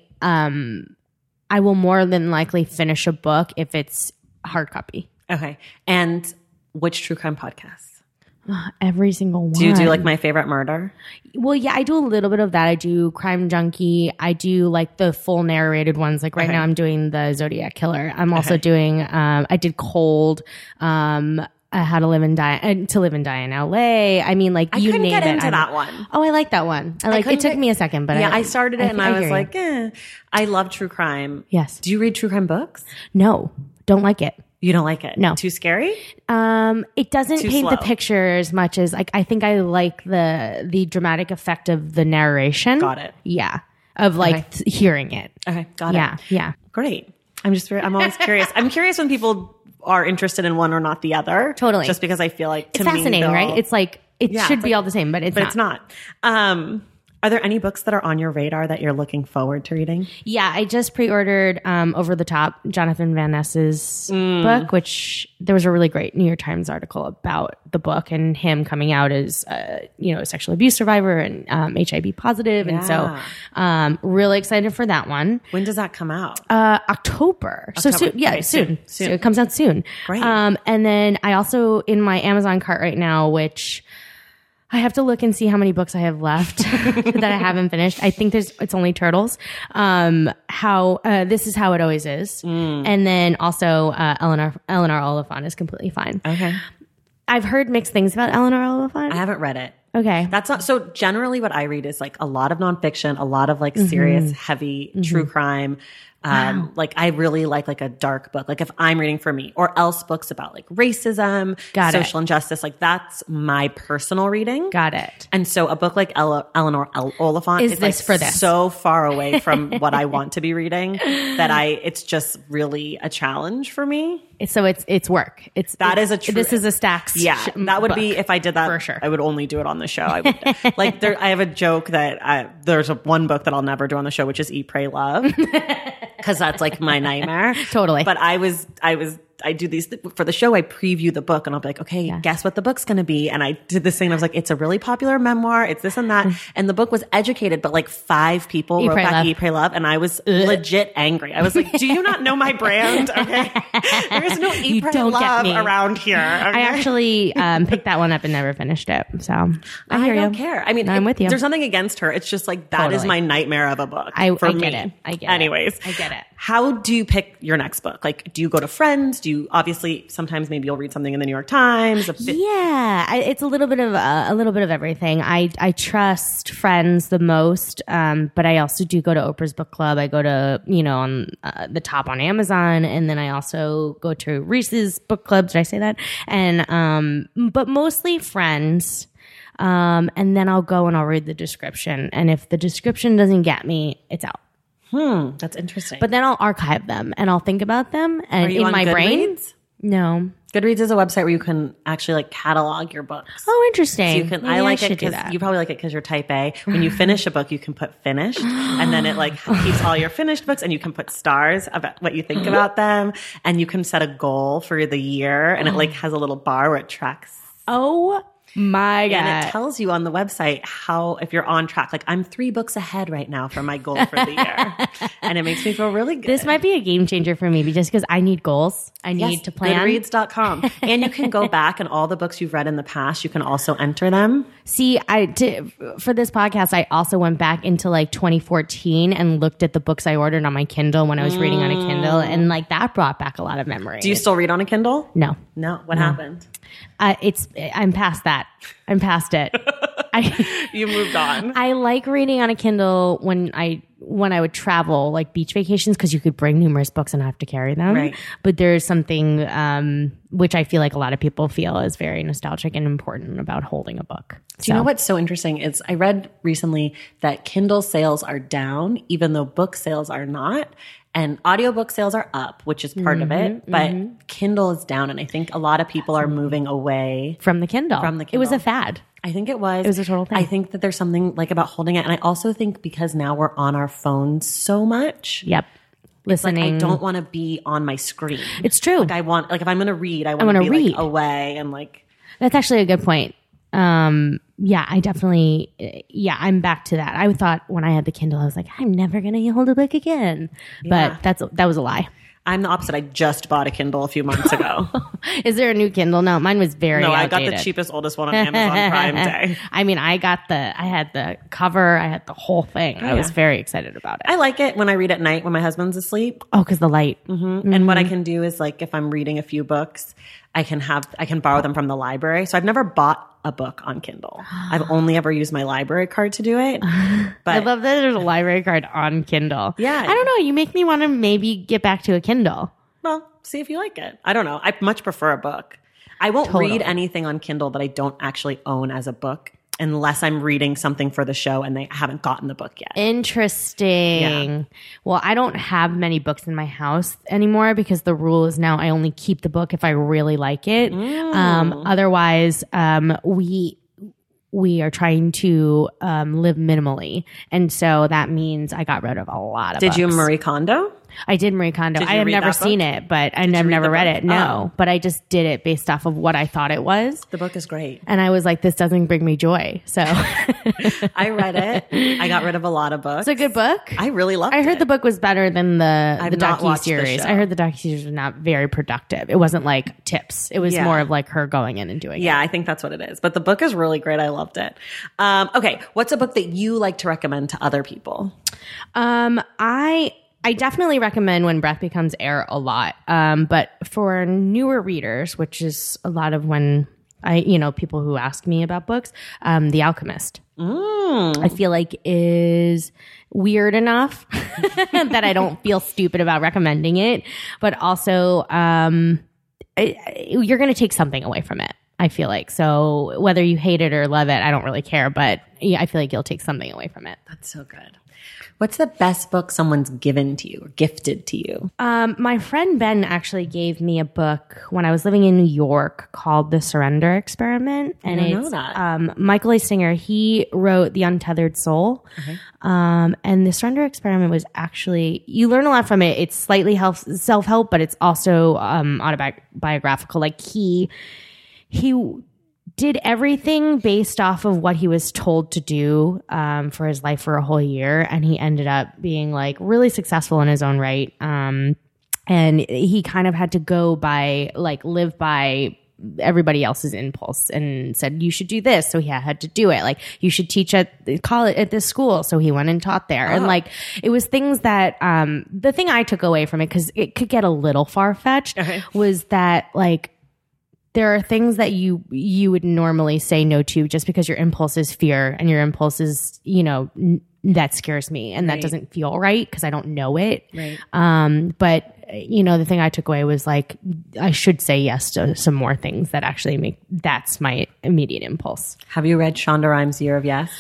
um I will more than likely finish a book if it's hard copy. Okay. And which true crime podcasts? Every single one. Do you do like My Favorite Murder? Well, yeah, I do a little bit of that. I do Crime Junkie. I do like the full narrated ones. Like right Okay. now I'm doing the Zodiac Killer. I'm also doing, um, I did Cold, um, uh, How to Live and Die, uh, To Live and Die in L A. I mean, like I you couldn't name get it. into I'm- that one. Oh, I like that one. I like, it couldn't took get- me a second, but Yeah, I, I started it and I, I was hear you. like, eh. I love true crime. Yes. Do you read true crime books? No, don't like it. You don't like it? No. Too scary? Um, it doesn't Too paint the slow. picture as much as like I think I like the the dramatic effect of the narration. Got it. Yeah, of like Okay. th- hearing it. Okay, got Yeah, it. yeah. Great. I'm just very, I'm always curious. I'm curious when people are interested in one or not the other. Totally. Just because I feel like to It's me, fascinating, they're right? all- It's like it Yeah, should it's be like- all the same, but it's but not. it's not. Um, are there any books that are on your radar that you're looking forward to reading? Yeah, I just pre-ordered um, Over the Top, Jonathan Van Ness's Mm. book, which there was a really great New York Times article about the book and him coming out as uh, you know a sexual abuse survivor and um, H I V positive, and so Yeah. um, really excited for that one. When does that come out? Uh, October. So October. soon, yeah, Okay, soon. soon, soon. So it comes out soon. Great. Um, and then I also in my Amazon cart right now, which I have to look and see how many books I have left that I haven't finished. I think there's it's only Turtles. Um, how uh, This Is How It Always Is, Mm. and then also uh, Eleanor Eleanor Oliphant is completely fine. Okay. I've heard mixed things about Eleanor Oliphant. I haven't read it. Okay. That's not so generally what I read is like a lot of nonfiction, a lot of like serious, heavy true crime. Um, like I really like like a dark book. Like if I'm reading for me or else books about like racism, Got it. social injustice, like that's my personal reading. Got it. And so a book like Ella, Eleanor El- Oliphant Is is this like for this? so far away from what I want to be reading that I, it's just really a challenge for me. So it's it's work. It's That it's- is a true- This is a Stacks. Yeah, sh- that would be book. if I did that for sure. I would only do it on the show. I would like there. I have a joke that I, there's a one book that I'll never do on the show, which is Eat, Pray, Love, because that's like my nightmare. Totally. But I was, I was, I do these for the show. I preview the book, and I'll be like, okay, guess what the book's going to be. And I did this thing. And I was like, it's a really popular memoir. It's this and that. And the book was educated, but like five people Eat, wrote Pray, back Love. Eat, Pray, Love, and I was legit angry. I was like, do you not know my brand? Okay, there is no Eat, You Pray, don't get Love me. around here. Okay? I actually um, picked that one up and never finished it. So I I, hear don't you. care. I mean, I'm it- with you. There's nothing against her. It's just like that is Totally. my nightmare of a book. I- for I me. get it. I get it. Anyways, I get it. How do you pick your next book? Like, do you go to friends? Do you obviously sometimes maybe you'll read something in the New York Times? A bit, Yeah, I, it's a little bit of uh, a little bit of everything. I I trust friends the most, um, but I also do go to Oprah's book club. I go to you know on uh, the top on Amazon, and then I also go to Reese's book club. Did I say that? And um, but mostly friends. Um, and then I'll go and I'll read the description, and if the description doesn't get me, it's out. Hmm, that's interesting. But then I'll archive them and I'll think about them, and Are you in on my brain, Goodreads? no. Goodreads is a website where you can actually like catalog your books. Oh, interesting. You can. Maybe I like it should do because that. you probably like it because you're type A. When you finish a book, you can put finished, and then it like keeps all your finished books, and you can put stars about what you think about them, and you can set a goal for the year, and it like has a little bar where it tracks. Oh my God. And it tells you on the website how, if you're on track, like I'm three books ahead right now for my goal for the year. And it makes me feel really good. This might be a game changer for me just because I need goals. I need Yes, to plan. Goodreads dot com. And you can go back and all the books you've read in the past, you can also enter them. See, I to, for this podcast, I also went back into like twenty fourteen and looked at the books I ordered on my Kindle when I was reading on a Kindle, and like that brought back a lot of memories. Do you still read on a Kindle? No, No. What happened? uh, it's I'm past that. I'm past it. I You moved on. I like reading on a Kindle when I when I would travel, like beach vacations, because you could bring numerous books and not have to carry them. Right. But there's something um, which I feel like a lot of people feel is very nostalgic and important about holding a book. Do you know what's so interesting is I read recently that Kindle sales are down, even though book sales are not. And audiobook sales are up, which is part Mm-hmm, of it, but mm-hmm. Kindle is down. And I think a lot of people are moving away from the Kindle. From the Kindle. It was a fad. I think it was. It was a total thing. I think that there's something like about holding it. And I also think because now we're on our phones so much. Yep. Listening. Like I don't want to be on my screen. It's true. Like I want, like if I'm going to read, I want to be read. like away and like. That's actually a good point. Um, yeah, I definitely, yeah, I'm back to that. I thought when I had the Kindle, I was like, I'm never going to hold a book again. Yeah. But that's, that was a lie. I'm the opposite. I just bought a Kindle a few months ago. Is there a new Kindle? No, mine was very No, outdated. I got the cheapest, oldest one on Amazon Prime Day. I mean, I got the, I had the cover, I had the whole thing. Oh, I was yeah. very excited about it. I like it when I read at night when my husband's asleep. Oh, because the light. Mm-hmm. Mm-hmm. And what I can do is like if I'm reading a few books, I can have I can borrow them from the library. So I've never bought a book on Kindle. I've only ever used my library card to do it. But I love that there's a library card on Kindle. Yeah. I don't know. You make me want to maybe get back to a Kindle. Well, see if you like it. I don't know. I much prefer a book. I won't Totally. read anything on Kindle that I don't actually own as a book unless I'm reading something for the show and they haven't gotten the book yet. Interesting. Yeah. Well, I don't have many books in my house anymore because the rule is now I only keep the book if I really like it. Mm. Um, otherwise, um, we we are trying to um, live minimally, and so that means I got rid of a lot of. Did books. you Marie Kondo? I did Marie Kondo. Did I you have read never that seen book? it, but I've you never read never the read book? it. No, Oh. but I just did it based off of what I thought it was. The book is great. And I was like, this doesn't bring me joy. So I read it. I got rid of a lot of books. it's a good book. I really loved it. I heard the book was better than the I've the not watched the docu-series. show. I heard the docu-series was not very productive. It wasn't like tips. It was Yeah. more of like her going in and doing Yeah, I think that's what it is. But the book is really great. I loved it. Um, okay, what's a book that you like to recommend to other people? it. Um, I I definitely recommend When Breath Becomes Air a lot. Um, but for newer readers, which is a lot of when I, you know, people who ask me about books, um, The Alchemist. Mm. I feel like is weird enough that I don't feel stupid about recommending it, but also um, I, I- you're going to take something away from it. I feel like so whether you hate it or love it, I don't really care, but yeah, I feel like you'll take something away from it. That's so good. What's the best book someone's given to you or gifted to you? Um, my friend Ben actually gave me a book when I was living in New York called The Surrender Experiment. And don't know it's that. Um, Michael A. Singer. He wrote The Untethered Soul. Um, and The Surrender Experiment was actually, you learn a lot from it. It's slightly health, self-help, but it's also um, autobiographical. Like he, he did everything based off of what he was told to do um, for his life for a whole year. And he ended up being like really successful in his own right. Um, and he kind of had to go by, like, live by everybody else's impulse and said, you should do this. So he had to do it. Like, you should teach at the college, at this school. So he went and taught there. And like, it was things that, um, the thing I took away from it, cause it could get a little far fetched, Okay. was that like, there are things that you you would normally say no to just because your impulse is fear and your impulse is, you know, n- that scares me and Right. that doesn't feel right because I don't know it. Right. Um, but you know, the thing I took away was like I should say yes to some more things that actually make that's my immediate impulse. Have you read Shonda Rhimes' Year of Yes?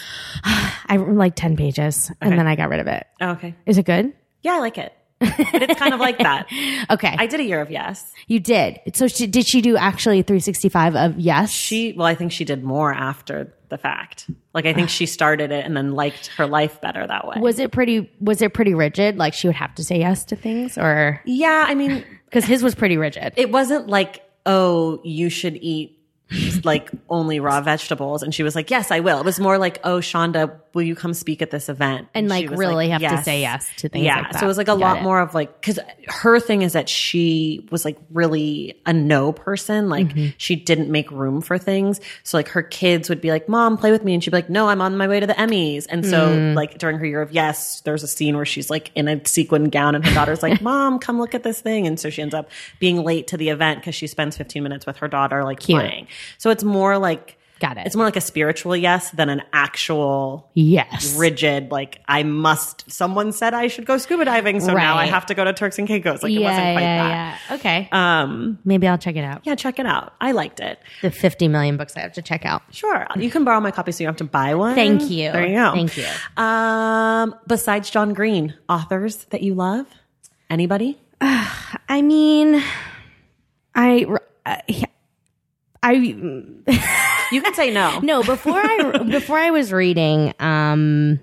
I read like ten pages and then I got rid of it. Oh, okay. Is it good? Yeah, I like it. But it's kind of like that. Okay, I did a Year of Yes. you did. So she, did she do actually three sixty-five of yes? She, well, I think she did more after the fact. Like, I think she started it and then liked her life better that way. Was it pretty? Was it pretty rigid? Like she would have to say yes to things, or Yeah, I mean, because his was pretty rigid. it wasn't like, oh, you should eat like only raw vegetables. And she was like, yes, I will. It was more like, oh, Shonda, will you come speak at this event? And, she like, was really have to yes. say yes to things Yeah. like that. So it was like a Got lot it. more of like, cause her thing is that she was like really a no person. Like Mm-hmm. she didn't make room for things. So like her kids would be like, Mom, play with me. And she'd be like, no, I'm on my way to the Emmys. And so Mm. like during her Year of Yes, there's a scene where she's like in a sequin gown and her daughter's like, Mom, come look at this thing. And so she ends up being late to the event because she spends fifteen minutes with her daughter, like Cute. playing. So it's more like, Got it. it's more like a spiritual yes than an actual Yes. rigid, like I must, someone said I should go scuba diving. So now I Right. have to go to Turks and Caicos. Like it yeah, wasn't quite yeah, that. yeah. Okay. Um, Maybe I'll check it out. yeah, check it out. I liked it. The fifty million books I have to check out. Sure. You can borrow my copy so you don't have to buy one. Thank you. There you go. Thank you. Um, besides John Green, authors that you love? Anybody? I mean, I, I, I you can say no. No, before I before I was reading, um,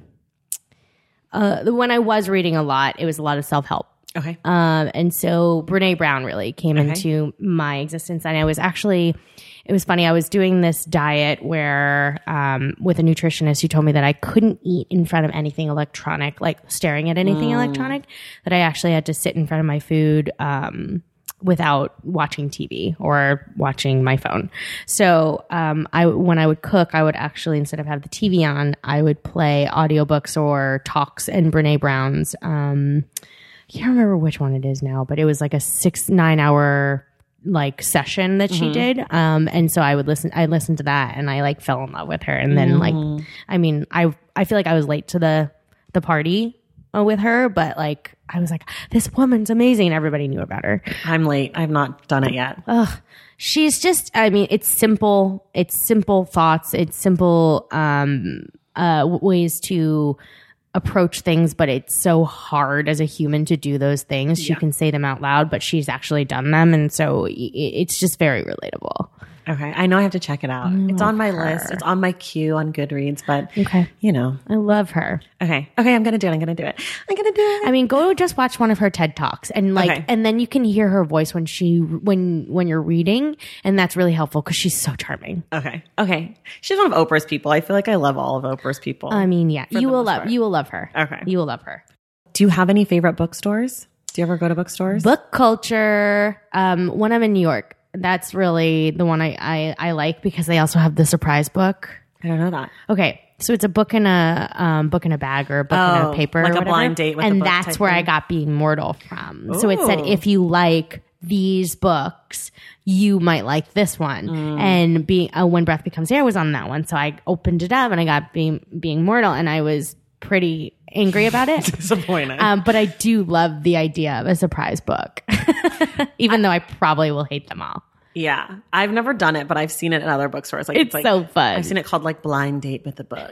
uh, when I was reading a lot, it was a lot of self-help. Okay. Um, and so Brene Brown really came okay. into my existence. And I was actually, it was funny. I was doing this diet where, um, with a nutritionist who told me that I couldn't eat in front of anything electronic, like staring at anything mm. electronic, that I actually had to sit in front of my food, um, without watching T V or watching my phone. So, um, I, when I would cook, I would actually, instead of have the T V on, I would play audiobooks or talks in Brene Brown's, um, I can't remember which one it is now, but it was like a six, nine hour like session that she mm-hmm. did. Um, and so I would listen, I listened to that and I like fell in love with her. And then mm-hmm. like, I mean, I, I feel like I was late to the, the party uh, with her, but like, I was like, this woman's amazing. Everybody knew about her. I'm late. I've not done it yet. Ugh. She's just, I mean, it's simple. It's simple thoughts. It's simple, um, uh, ways to approach things, but it's so hard as a human to do those things. She yeah. can say them out loud, but she's actually done them. And so it's just very relatable. Okay. I know I have to check it out. I it's on my her. list. It's on my queue on Goodreads, but okay. you know. I love her. Okay. Okay. I'm going to do it. I'm going to do it. I'm going to do it. I mean, go just watch one of her TED Talks and like, okay. and then you can hear her voice when she, when, when you're reading. And that's really helpful because she's so charming. Okay. Okay. She's one of Oprah's people. I feel like I love all of Oprah's people. I mean, yeah, you will love, part. you will love her. Okay. You will love her. Do you have any favorite bookstores? Do you ever go to bookstores? Book Culture. Um, when I'm in New York. That's really the one I, I, I like because they also have the surprise book. I don't know that. Okay. So it's a book in a um, book in a bag or a book oh, in a paper. Like or a blind date with and a book that's where thing. I got Being Mortal from. Ooh. So it said, if you like these books, you might like this one. Mm. And being uh, When Breath Becomes Air was on that one. So I opened it up and I got Being, Being Mortal and I was pretty angry about it. Disappointed. Um, but I do love the idea of a surprise book, even I, though I probably will hate them all. Yeah. I've never done it, but I've seen it in other bookstores. Like, it's, it's like, so fun. I've seen it called like Blind Date with the Book.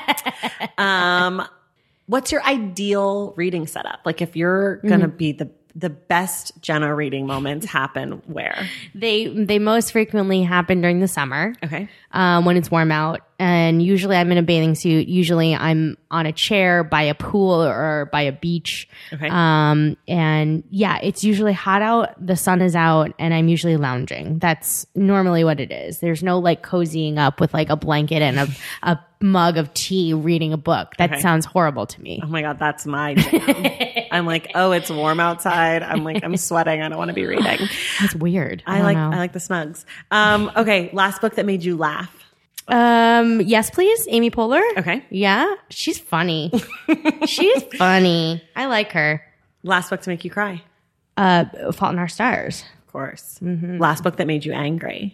um, what's your ideal reading setup? Like if you're going to mm-hmm. be the the best Jenna reading moments happen where? They they most frequently happen during the summer. Okay. Um, when it's warm out. And usually I'm in a bathing suit. Usually I'm on a chair by a pool or by a beach. Okay. Um, and yeah, it's usually hot out. The sun is out and I'm usually lounging. That's normally what it is. There's no like cozying up with like a blanket and a, a mug of tea reading a book. That okay. sounds horrible to me. Oh my God, that's my jam. I'm like, oh, it's warm outside. I'm like, I'm sweating. I don't want to be reading. That's weird. I, I like, know. I like the snugs. Um, okay. Last book that made you laugh. Um, yes, please. Amy Poehler. Okay. Yeah. She's funny. She's funny. I like her. Last book to make you cry. Uh, Fault in Our Stars. Of course. Mm-hmm. Last book that made you angry.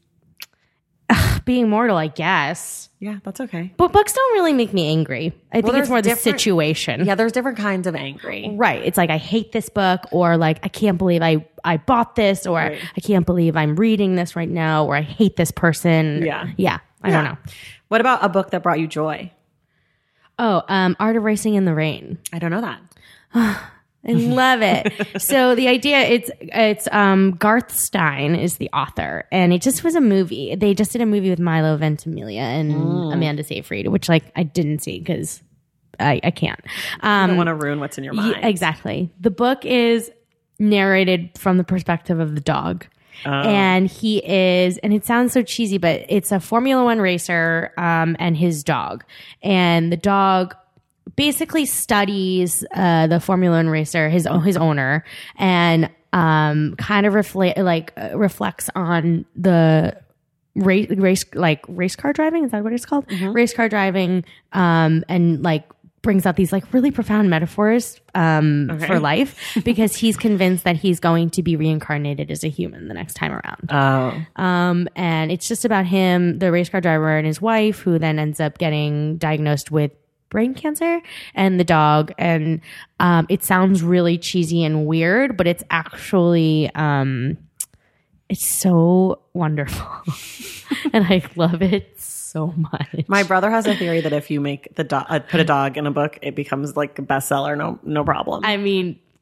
Ugh, Being Mortal, I guess. Yeah, that's okay. But books don't really make me angry. I well, think it's more the situation. Yeah, there's different kinds of angry. Right. It's like, I hate this book, or like, I can't believe I, I bought this, or right. I can't believe I'm reading this right now, or I hate this person. Yeah. Yeah. I yeah. don't know. What about a book that brought you joy? Oh, um, Art of Racing in the Rain. I don't know that. I love it. So the idea, it's it's um, Garth Stein is the author, and it just was a movie. They just did a movie with Milo Ventimiglia and mm. Amanda Seyfried, which like I didn't see because I, I can't. Um, I don't want to ruin what's in your mind. Yeah, exactly. The book is narrated from the perspective of the dog. Oh. And he is, and it sounds so cheesy, but it's a Formula One racer um, and his dog. And the dog basically studies uh, the Formula One racer, his his owner, and um, kind of reflect like uh, reflects on the race race like race car driving. Is that what it's called? Mm-hmm. Race car driving, um, and like brings out these like really profound metaphors um, okay. for life because he's convinced that he's going to be reincarnated as a human the next time around. Oh. Um, and it's just about him, the race car driver, and his wife, who then ends up getting diagnosed with brain cancer, and the dog. And um, it sounds really cheesy and weird, but it's actually um, it's so wonderful. And I love it so much. My brother has a theory that if you make the dog, uh, put a dog in a book, it becomes like a bestseller. No, no problem. I mean,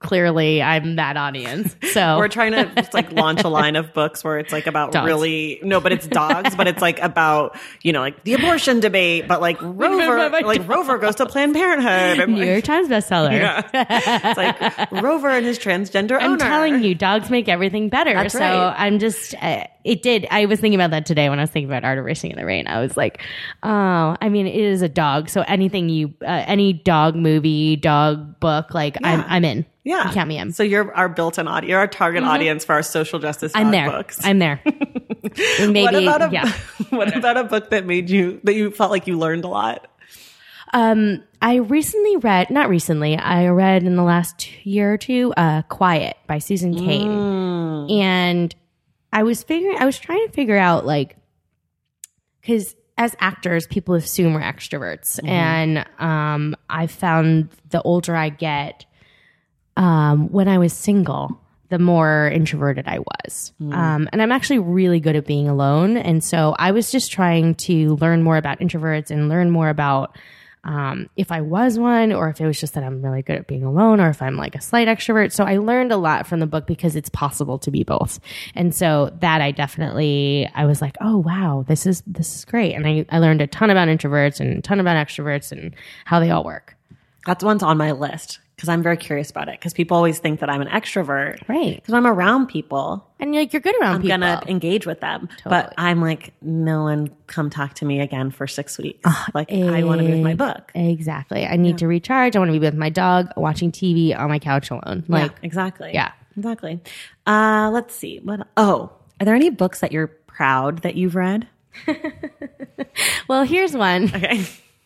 clearly I'm that audience. So we're trying to just like launch a line of books where it's like about Dogs. really, no, but it's dogs, but it's like about, you know, like the abortion debate, but like Rover, like Rover goes to Planned Parenthood. And New like, York Times bestseller. yeah. It's like Rover and his transgender I'm owner. telling you, dogs make everything better. That's so right. I'm just, uh, it did. I was thinking about that today when I was thinking about Art of Racing in the Rain. I was like, oh, I mean, it is a dog. So anything you, uh, any dog movie, dog book, like Yeah. I'm, I'm in. Yeah. You count me in. So you're our built-in audience, you're our target audience for our social justice dog I'm there. books. I'm there. Maybe, what about a, yeah. what about a book that made you, that you felt like you learned a lot? Um, I recently read, not recently, I read in the last year or two, uh, Quiet by Susan Cain. Mm. And I was figuring, I was trying to figure out like, cause as actors, people assume we're extroverts. Mm-hmm. And, um, I found the older I get, um, when I was single, the more introverted I was. Mm. Um, and I'm actually really good at being alone. And so I was just trying to learn more about introverts and learn more about um, if I was one, or if it was just that I'm really good at being alone, or if I'm like a slight extrovert. So I learned a lot from the book because it's possible to be both. And so that I definitely, I was like, oh, wow, this is, this is great. And I, I learned a ton about introverts and a ton about extroverts and how they all work. That's one's on my list because I'm very curious about it because people always think that I'm an extrovert. Right. Because I'm around people. And you're like, you're good around I'm people. going to engage with them. But I'm like, no one come talk to me again for six weeks. Like, I want to be with my book. Exactly. I need to recharge. I want to be with my dog, watching T V on my couch alone. Like, yeah, exactly. yeah. Exactly. Uh, let's see. What? Oh, are there any books that you're proud that you've read? well, here's one. Okay.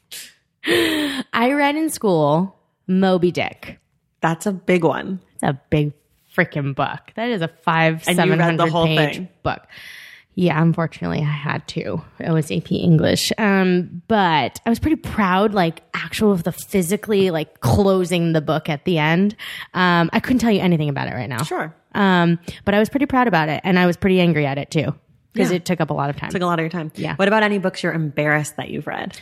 I read in school Moby Dick. That's a big one. It's a big freaking book. That is a five, And you seven read the hundred whole page thing? book. Yeah, unfortunately, I had to. It was A P English. Um, but I was pretty proud, like, actual of the physically, like, closing the book at the end. Um, I couldn't tell you anything about it right now. Sure. Um, but I was pretty proud about it. And I was pretty angry at it, too. Because Yeah. it took up a lot of time. Took a lot of your time. Yeah. What about any books you're embarrassed that you've read?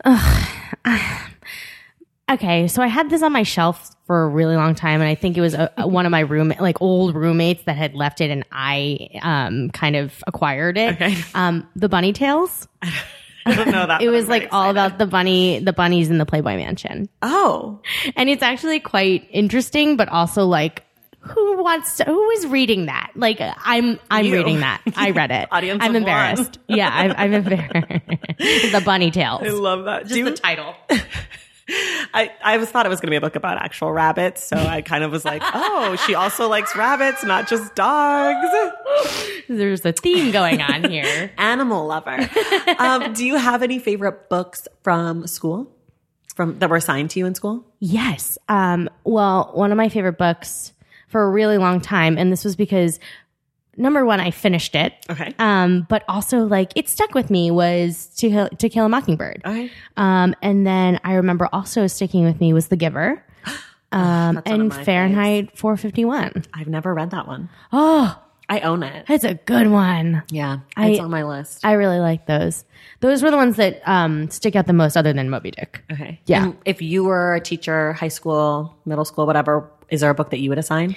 Okay, so I had this on my shelf for a really long time, and I think it was a, a, one of my room, like old roommates that had left it, and I um, kind of acquired it. Okay. Um, the Bunny Tales. I don't know that. It but was I'm like very all excited. about the bunny, the bunnies in the Playboy Mansion, Oh. and it's actually quite interesting, but also like, who wants to? Who is reading that? Like, I'm, I'm You. reading that. I read it. Audience I'm of embarrassed. Yeah, I'm, I'm embarrassed. The Bunny Tales. I love that. Just Do you- the title. I, I was thought it was going to be a book about actual rabbits, so I kind of was like, oh, she also likes rabbits, not just dogs. There's a theme going on here. Animal lover. Um, do you have any favorite books from school, from that were assigned to you in school? Yes. Um, well, one of my favorite books for a really long time, and this was because number one, I finished it. Okay. Um, but also like it stuck with me was To Kill, to Kill a Mockingbird. Okay. Um, and then I remember also sticking with me was The Giver. Um, That's one of and my Fahrenheit four fifty-one. I've never read that one. Oh, I own it. it's a good one. Yeah, I- it's on my list. I really like those. Those were the ones that um, stick out the most other than Moby Dick. Okay. Yeah. And if you were a teacher, high school, middle school, whatever, is there a book that you would assign?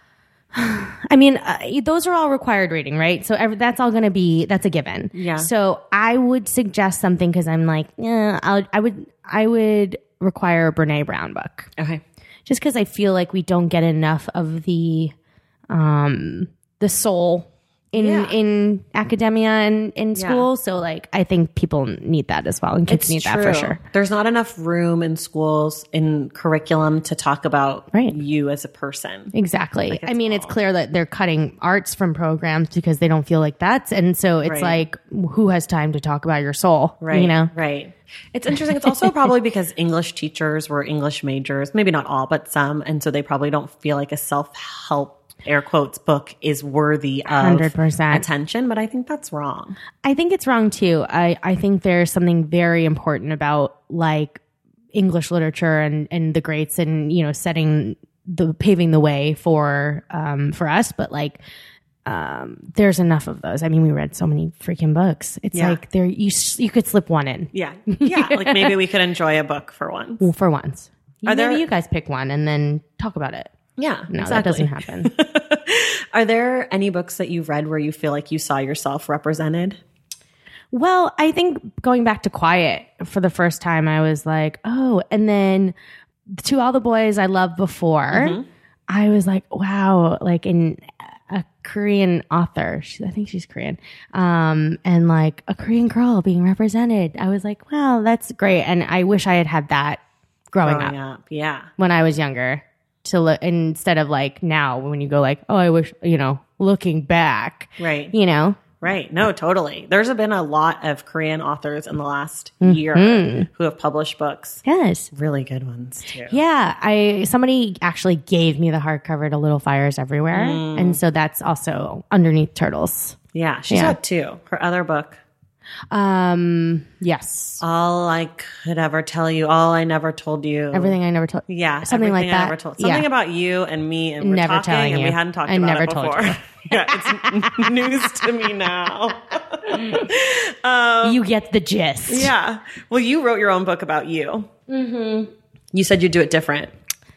I mean, uh, those are all required reading, right? So every, that's all going to be, that's a given. Yeah. So I would suggest something because I'm like, yeah, I'll, I would, I would require a Brene Brown book Okay. just because I feel like we don't get enough of the, um, the soul in, Yeah. in academia and in Yeah. school. So like, I think people need that as well. And kids need that for sure. There's not enough room in schools in curriculum to talk about Right. you as a person. Exactly. Like, I it's mean, it's all- clear that they're cutting arts from programs because they don't feel like that's, and so it's Right. like, who has time to talk about your soul? Right. You know? Right. It's interesting. It's also probably because English teachers were English majors, maybe not all, but some. And so they probably don't feel like a self-help, air quotes, book is worthy of one hundred percent. attention. But I think that's wrong. I think it's wrong too. I, I think there's something very important about like English literature and, and the greats and, you know, setting the, paving the way for, um, for us. But like, um, there's enough of those. I mean, we read so many freaking books. It's Yeah. like there, you, s- you could slip one in Yeah. Yeah. Like maybe we could enjoy a book for once. for once. Are Maybe there- you guys pick one and then talk about it. Yeah, No, exactly. that doesn't happen. Are there any books that you've read where you feel like you saw yourself represented? Well, I think going back to Quiet for the first time, I was like, oh, and then To All the Boys I Loved Before, mm-hmm. I was like, wow, like in a Korean author, she, I think she's Korean, um, and like a Korean girl being represented. I was like, wow, that's great. And I wish I had had that growing, growing up, up. Yeah. When I was younger. To look instead of like now when you go like, oh, I wish, you know, looking back, right? You know, right? No, totally. There's been a lot of Korean authors in the last mm-hmm. year who have published books. Yes, really good ones too. Yeah, I somebody actually gave me the hardcover to Little Fires Everywhere, mm. and so that's also underneath Turtles. Yeah, she's yeah. got two. Her other book. Um. Yes. All I could ever tell you, all I never told you, everything I never told. Yeah, something like that. I never told. Something yeah. about you and me, and we're never talking, telling and you. we hadn't talked I about never it told before. You. Yeah, it's news to me now. um, you get the gist. Yeah. Well, you wrote your own book about you. Mm-hmm. You said you'd do it different.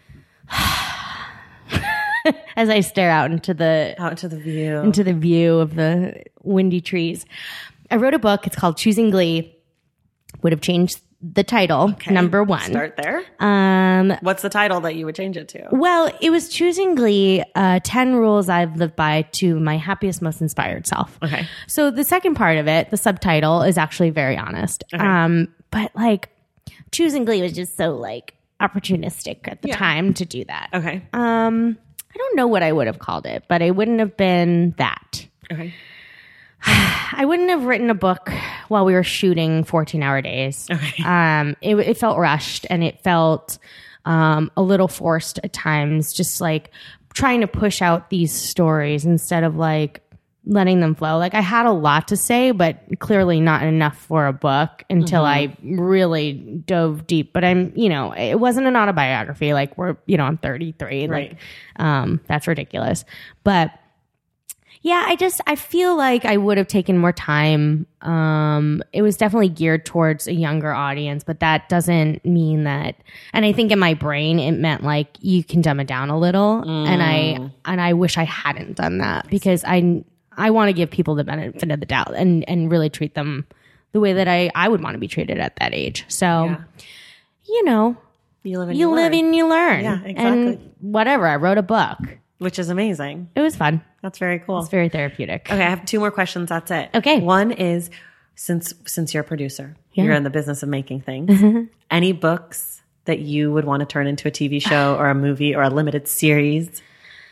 As I stare out into the out into the view, into the view of the windy trees. I wrote a book. It's called Choosing Glee. Would have changed the title, okay. number one. Start there. Um, What's the title that you would change it to? Well, it was Choosing Glee, uh, ten rules I've lived by to my happiest, most inspired self. Okay. So the second part of it, the subtitle, is actually very honest. Okay. Um, but like, Choosing Glee was just so like opportunistic at the yeah. time to do that. Okay. Um, I don't know what I would have called it, but it wouldn't have been that. Okay. I wouldn't have written a book while we were shooting fourteen hour days. Okay. Um, it, it felt rushed and it felt um, a little forced at times, just like trying to push out these stories instead of like letting them flow. Like I had a lot to say, but clearly not enough for a book until mm-hmm. I really dove deep. But I'm, you know, it wasn't an autobiography. Like we're, you know, I'm thirty-three. Right. Like um, that's ridiculous. But yeah, I just, I feel like I would have taken more time. Um, it was definitely geared towards a younger audience, but that doesn't mean that, and I think in my brain, it meant like you can dumb it down a little. Mm. And I, and I wish I hadn't done that because I, I want to give people the benefit of the doubt and, and really treat them the way that I, I would want to be treated at that age. So, yeah. you know, you live and you, you live learn. and you learn. Yeah, exactly. And whatever, I wrote a book. Which is amazing. It was fun. That's very cool. It's very therapeutic. Okay, I have two more questions. That's it. Okay. One is, since since you're a producer, yeah. you're in the business of making things, any books that you would want to turn into a T V show or a movie or a limited series?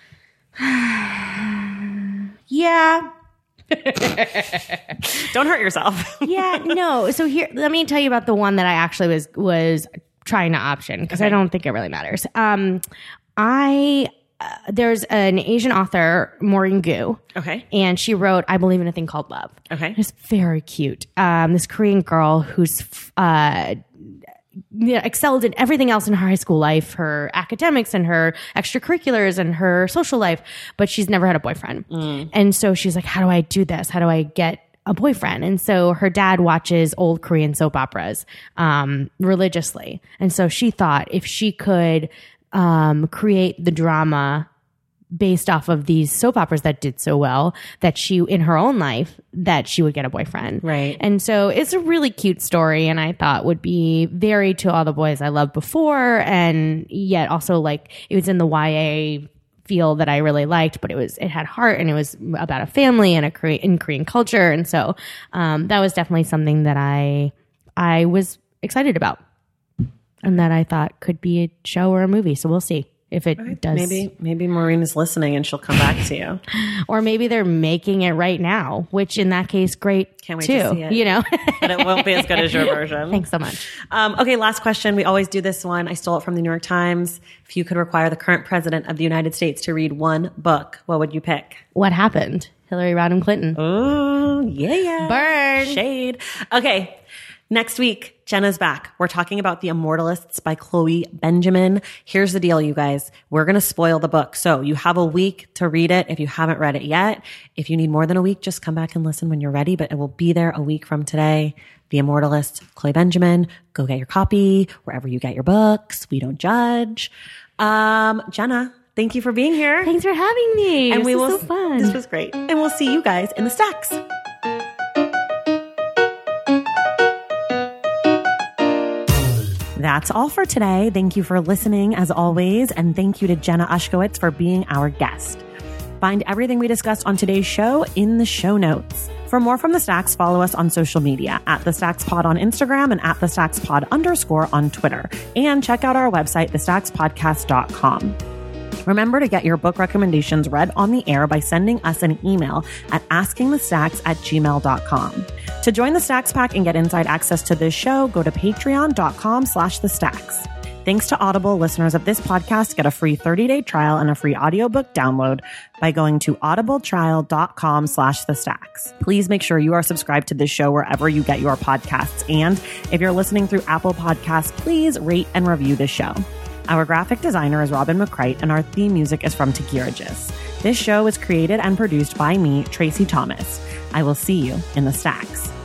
Yeah. Don't hurt yourself. Yeah, no. So here, let me tell you about the one that I actually was was trying to option because okay. I don't think it really matters. Um, I uh, there's an Asian author, Maureen Gu. Okay. And she wrote I Believe in a Thing Called Love. Okay. It's very cute. Um, this Korean girl who's uh, you know, excelled in everything else in her high school life, her academics and her extracurriculars and her social life, but she's never had a boyfriend. Mm. And so she's like, how do I do this? How do I get a boyfriend? And so her dad watches old Korean soap operas um, religiously. And so she thought if she could um, create the drama based off of these soap operas that did so well, that she, in her own life, that she would get a boyfriend. Right. And so it's a really cute story, and I thought would be very To All the Boys I Loved Before, and yet also like it was in the Y A field that I really liked, but it was, it had heart, and it was about a family and a Kore- in Korean culture. And so um, that was definitely something that I, I was excited about, and that I thought could be a show or a movie. So we'll see. If it right. does. Maybe maybe Maureen is listening and she'll come back to you. Or maybe they're making it right now, which in that case, great Can't wait too, to see it. You know? But it won't be as good as your version. Thanks so much. Um, okay, last question. We always do this one. I stole it from the New York Times. If you could require the current president of the United States to read one book, what would you pick? What Happened? Hillary Rodham Clinton. Oh, yeah, yeah. Burn. Shade. Okay. Next week, Jenna's back. We're talking about The Immortalists by Chloe Benjamin. Here's the deal, you guys. We're going to spoil the book. So you have a week to read it if you haven't read it yet. If you need more than a week, just come back and listen when you're ready, but it will be there a week from today. The Immortalists, Chloe Benjamin. Go get your copy wherever you get your books. We don't judge. Um, Jenna, Thank you for being here. Thanks for having me. And this we was will, so fun. This was great. And we'll see you guys in the stacks. That's all for today. Thank you for listening as always. And thank you to Jenna Ushkowitz for being our guest. Find everything we discussed on today's show in the show notes. For more from The Stacks, follow us on social media at The Stacks Pod on Instagram and at The Stacks Pod underscore on Twitter. And check out our website, the stacks podcast dot com. Remember to get your book recommendations read on the air by sending us an email at askingthestacks at gmail dot com. To join the Stacks Pack and get inside access to this show, go to patreon.com slash the stacks. Thanks to Audible, listeners of this podcast get a free thirty-day trial and a free audiobook download by going to audibletrial.com slash the stacks. Please make sure you are subscribed to this show wherever you get your podcasts. And if you're listening through Apple Podcasts, please rate and review the show. Our graphic designer is Robin McCrite, and our theme music is from Takiragis. This show is created and produced by me, Tracy Thomas. I will see you in the stacks.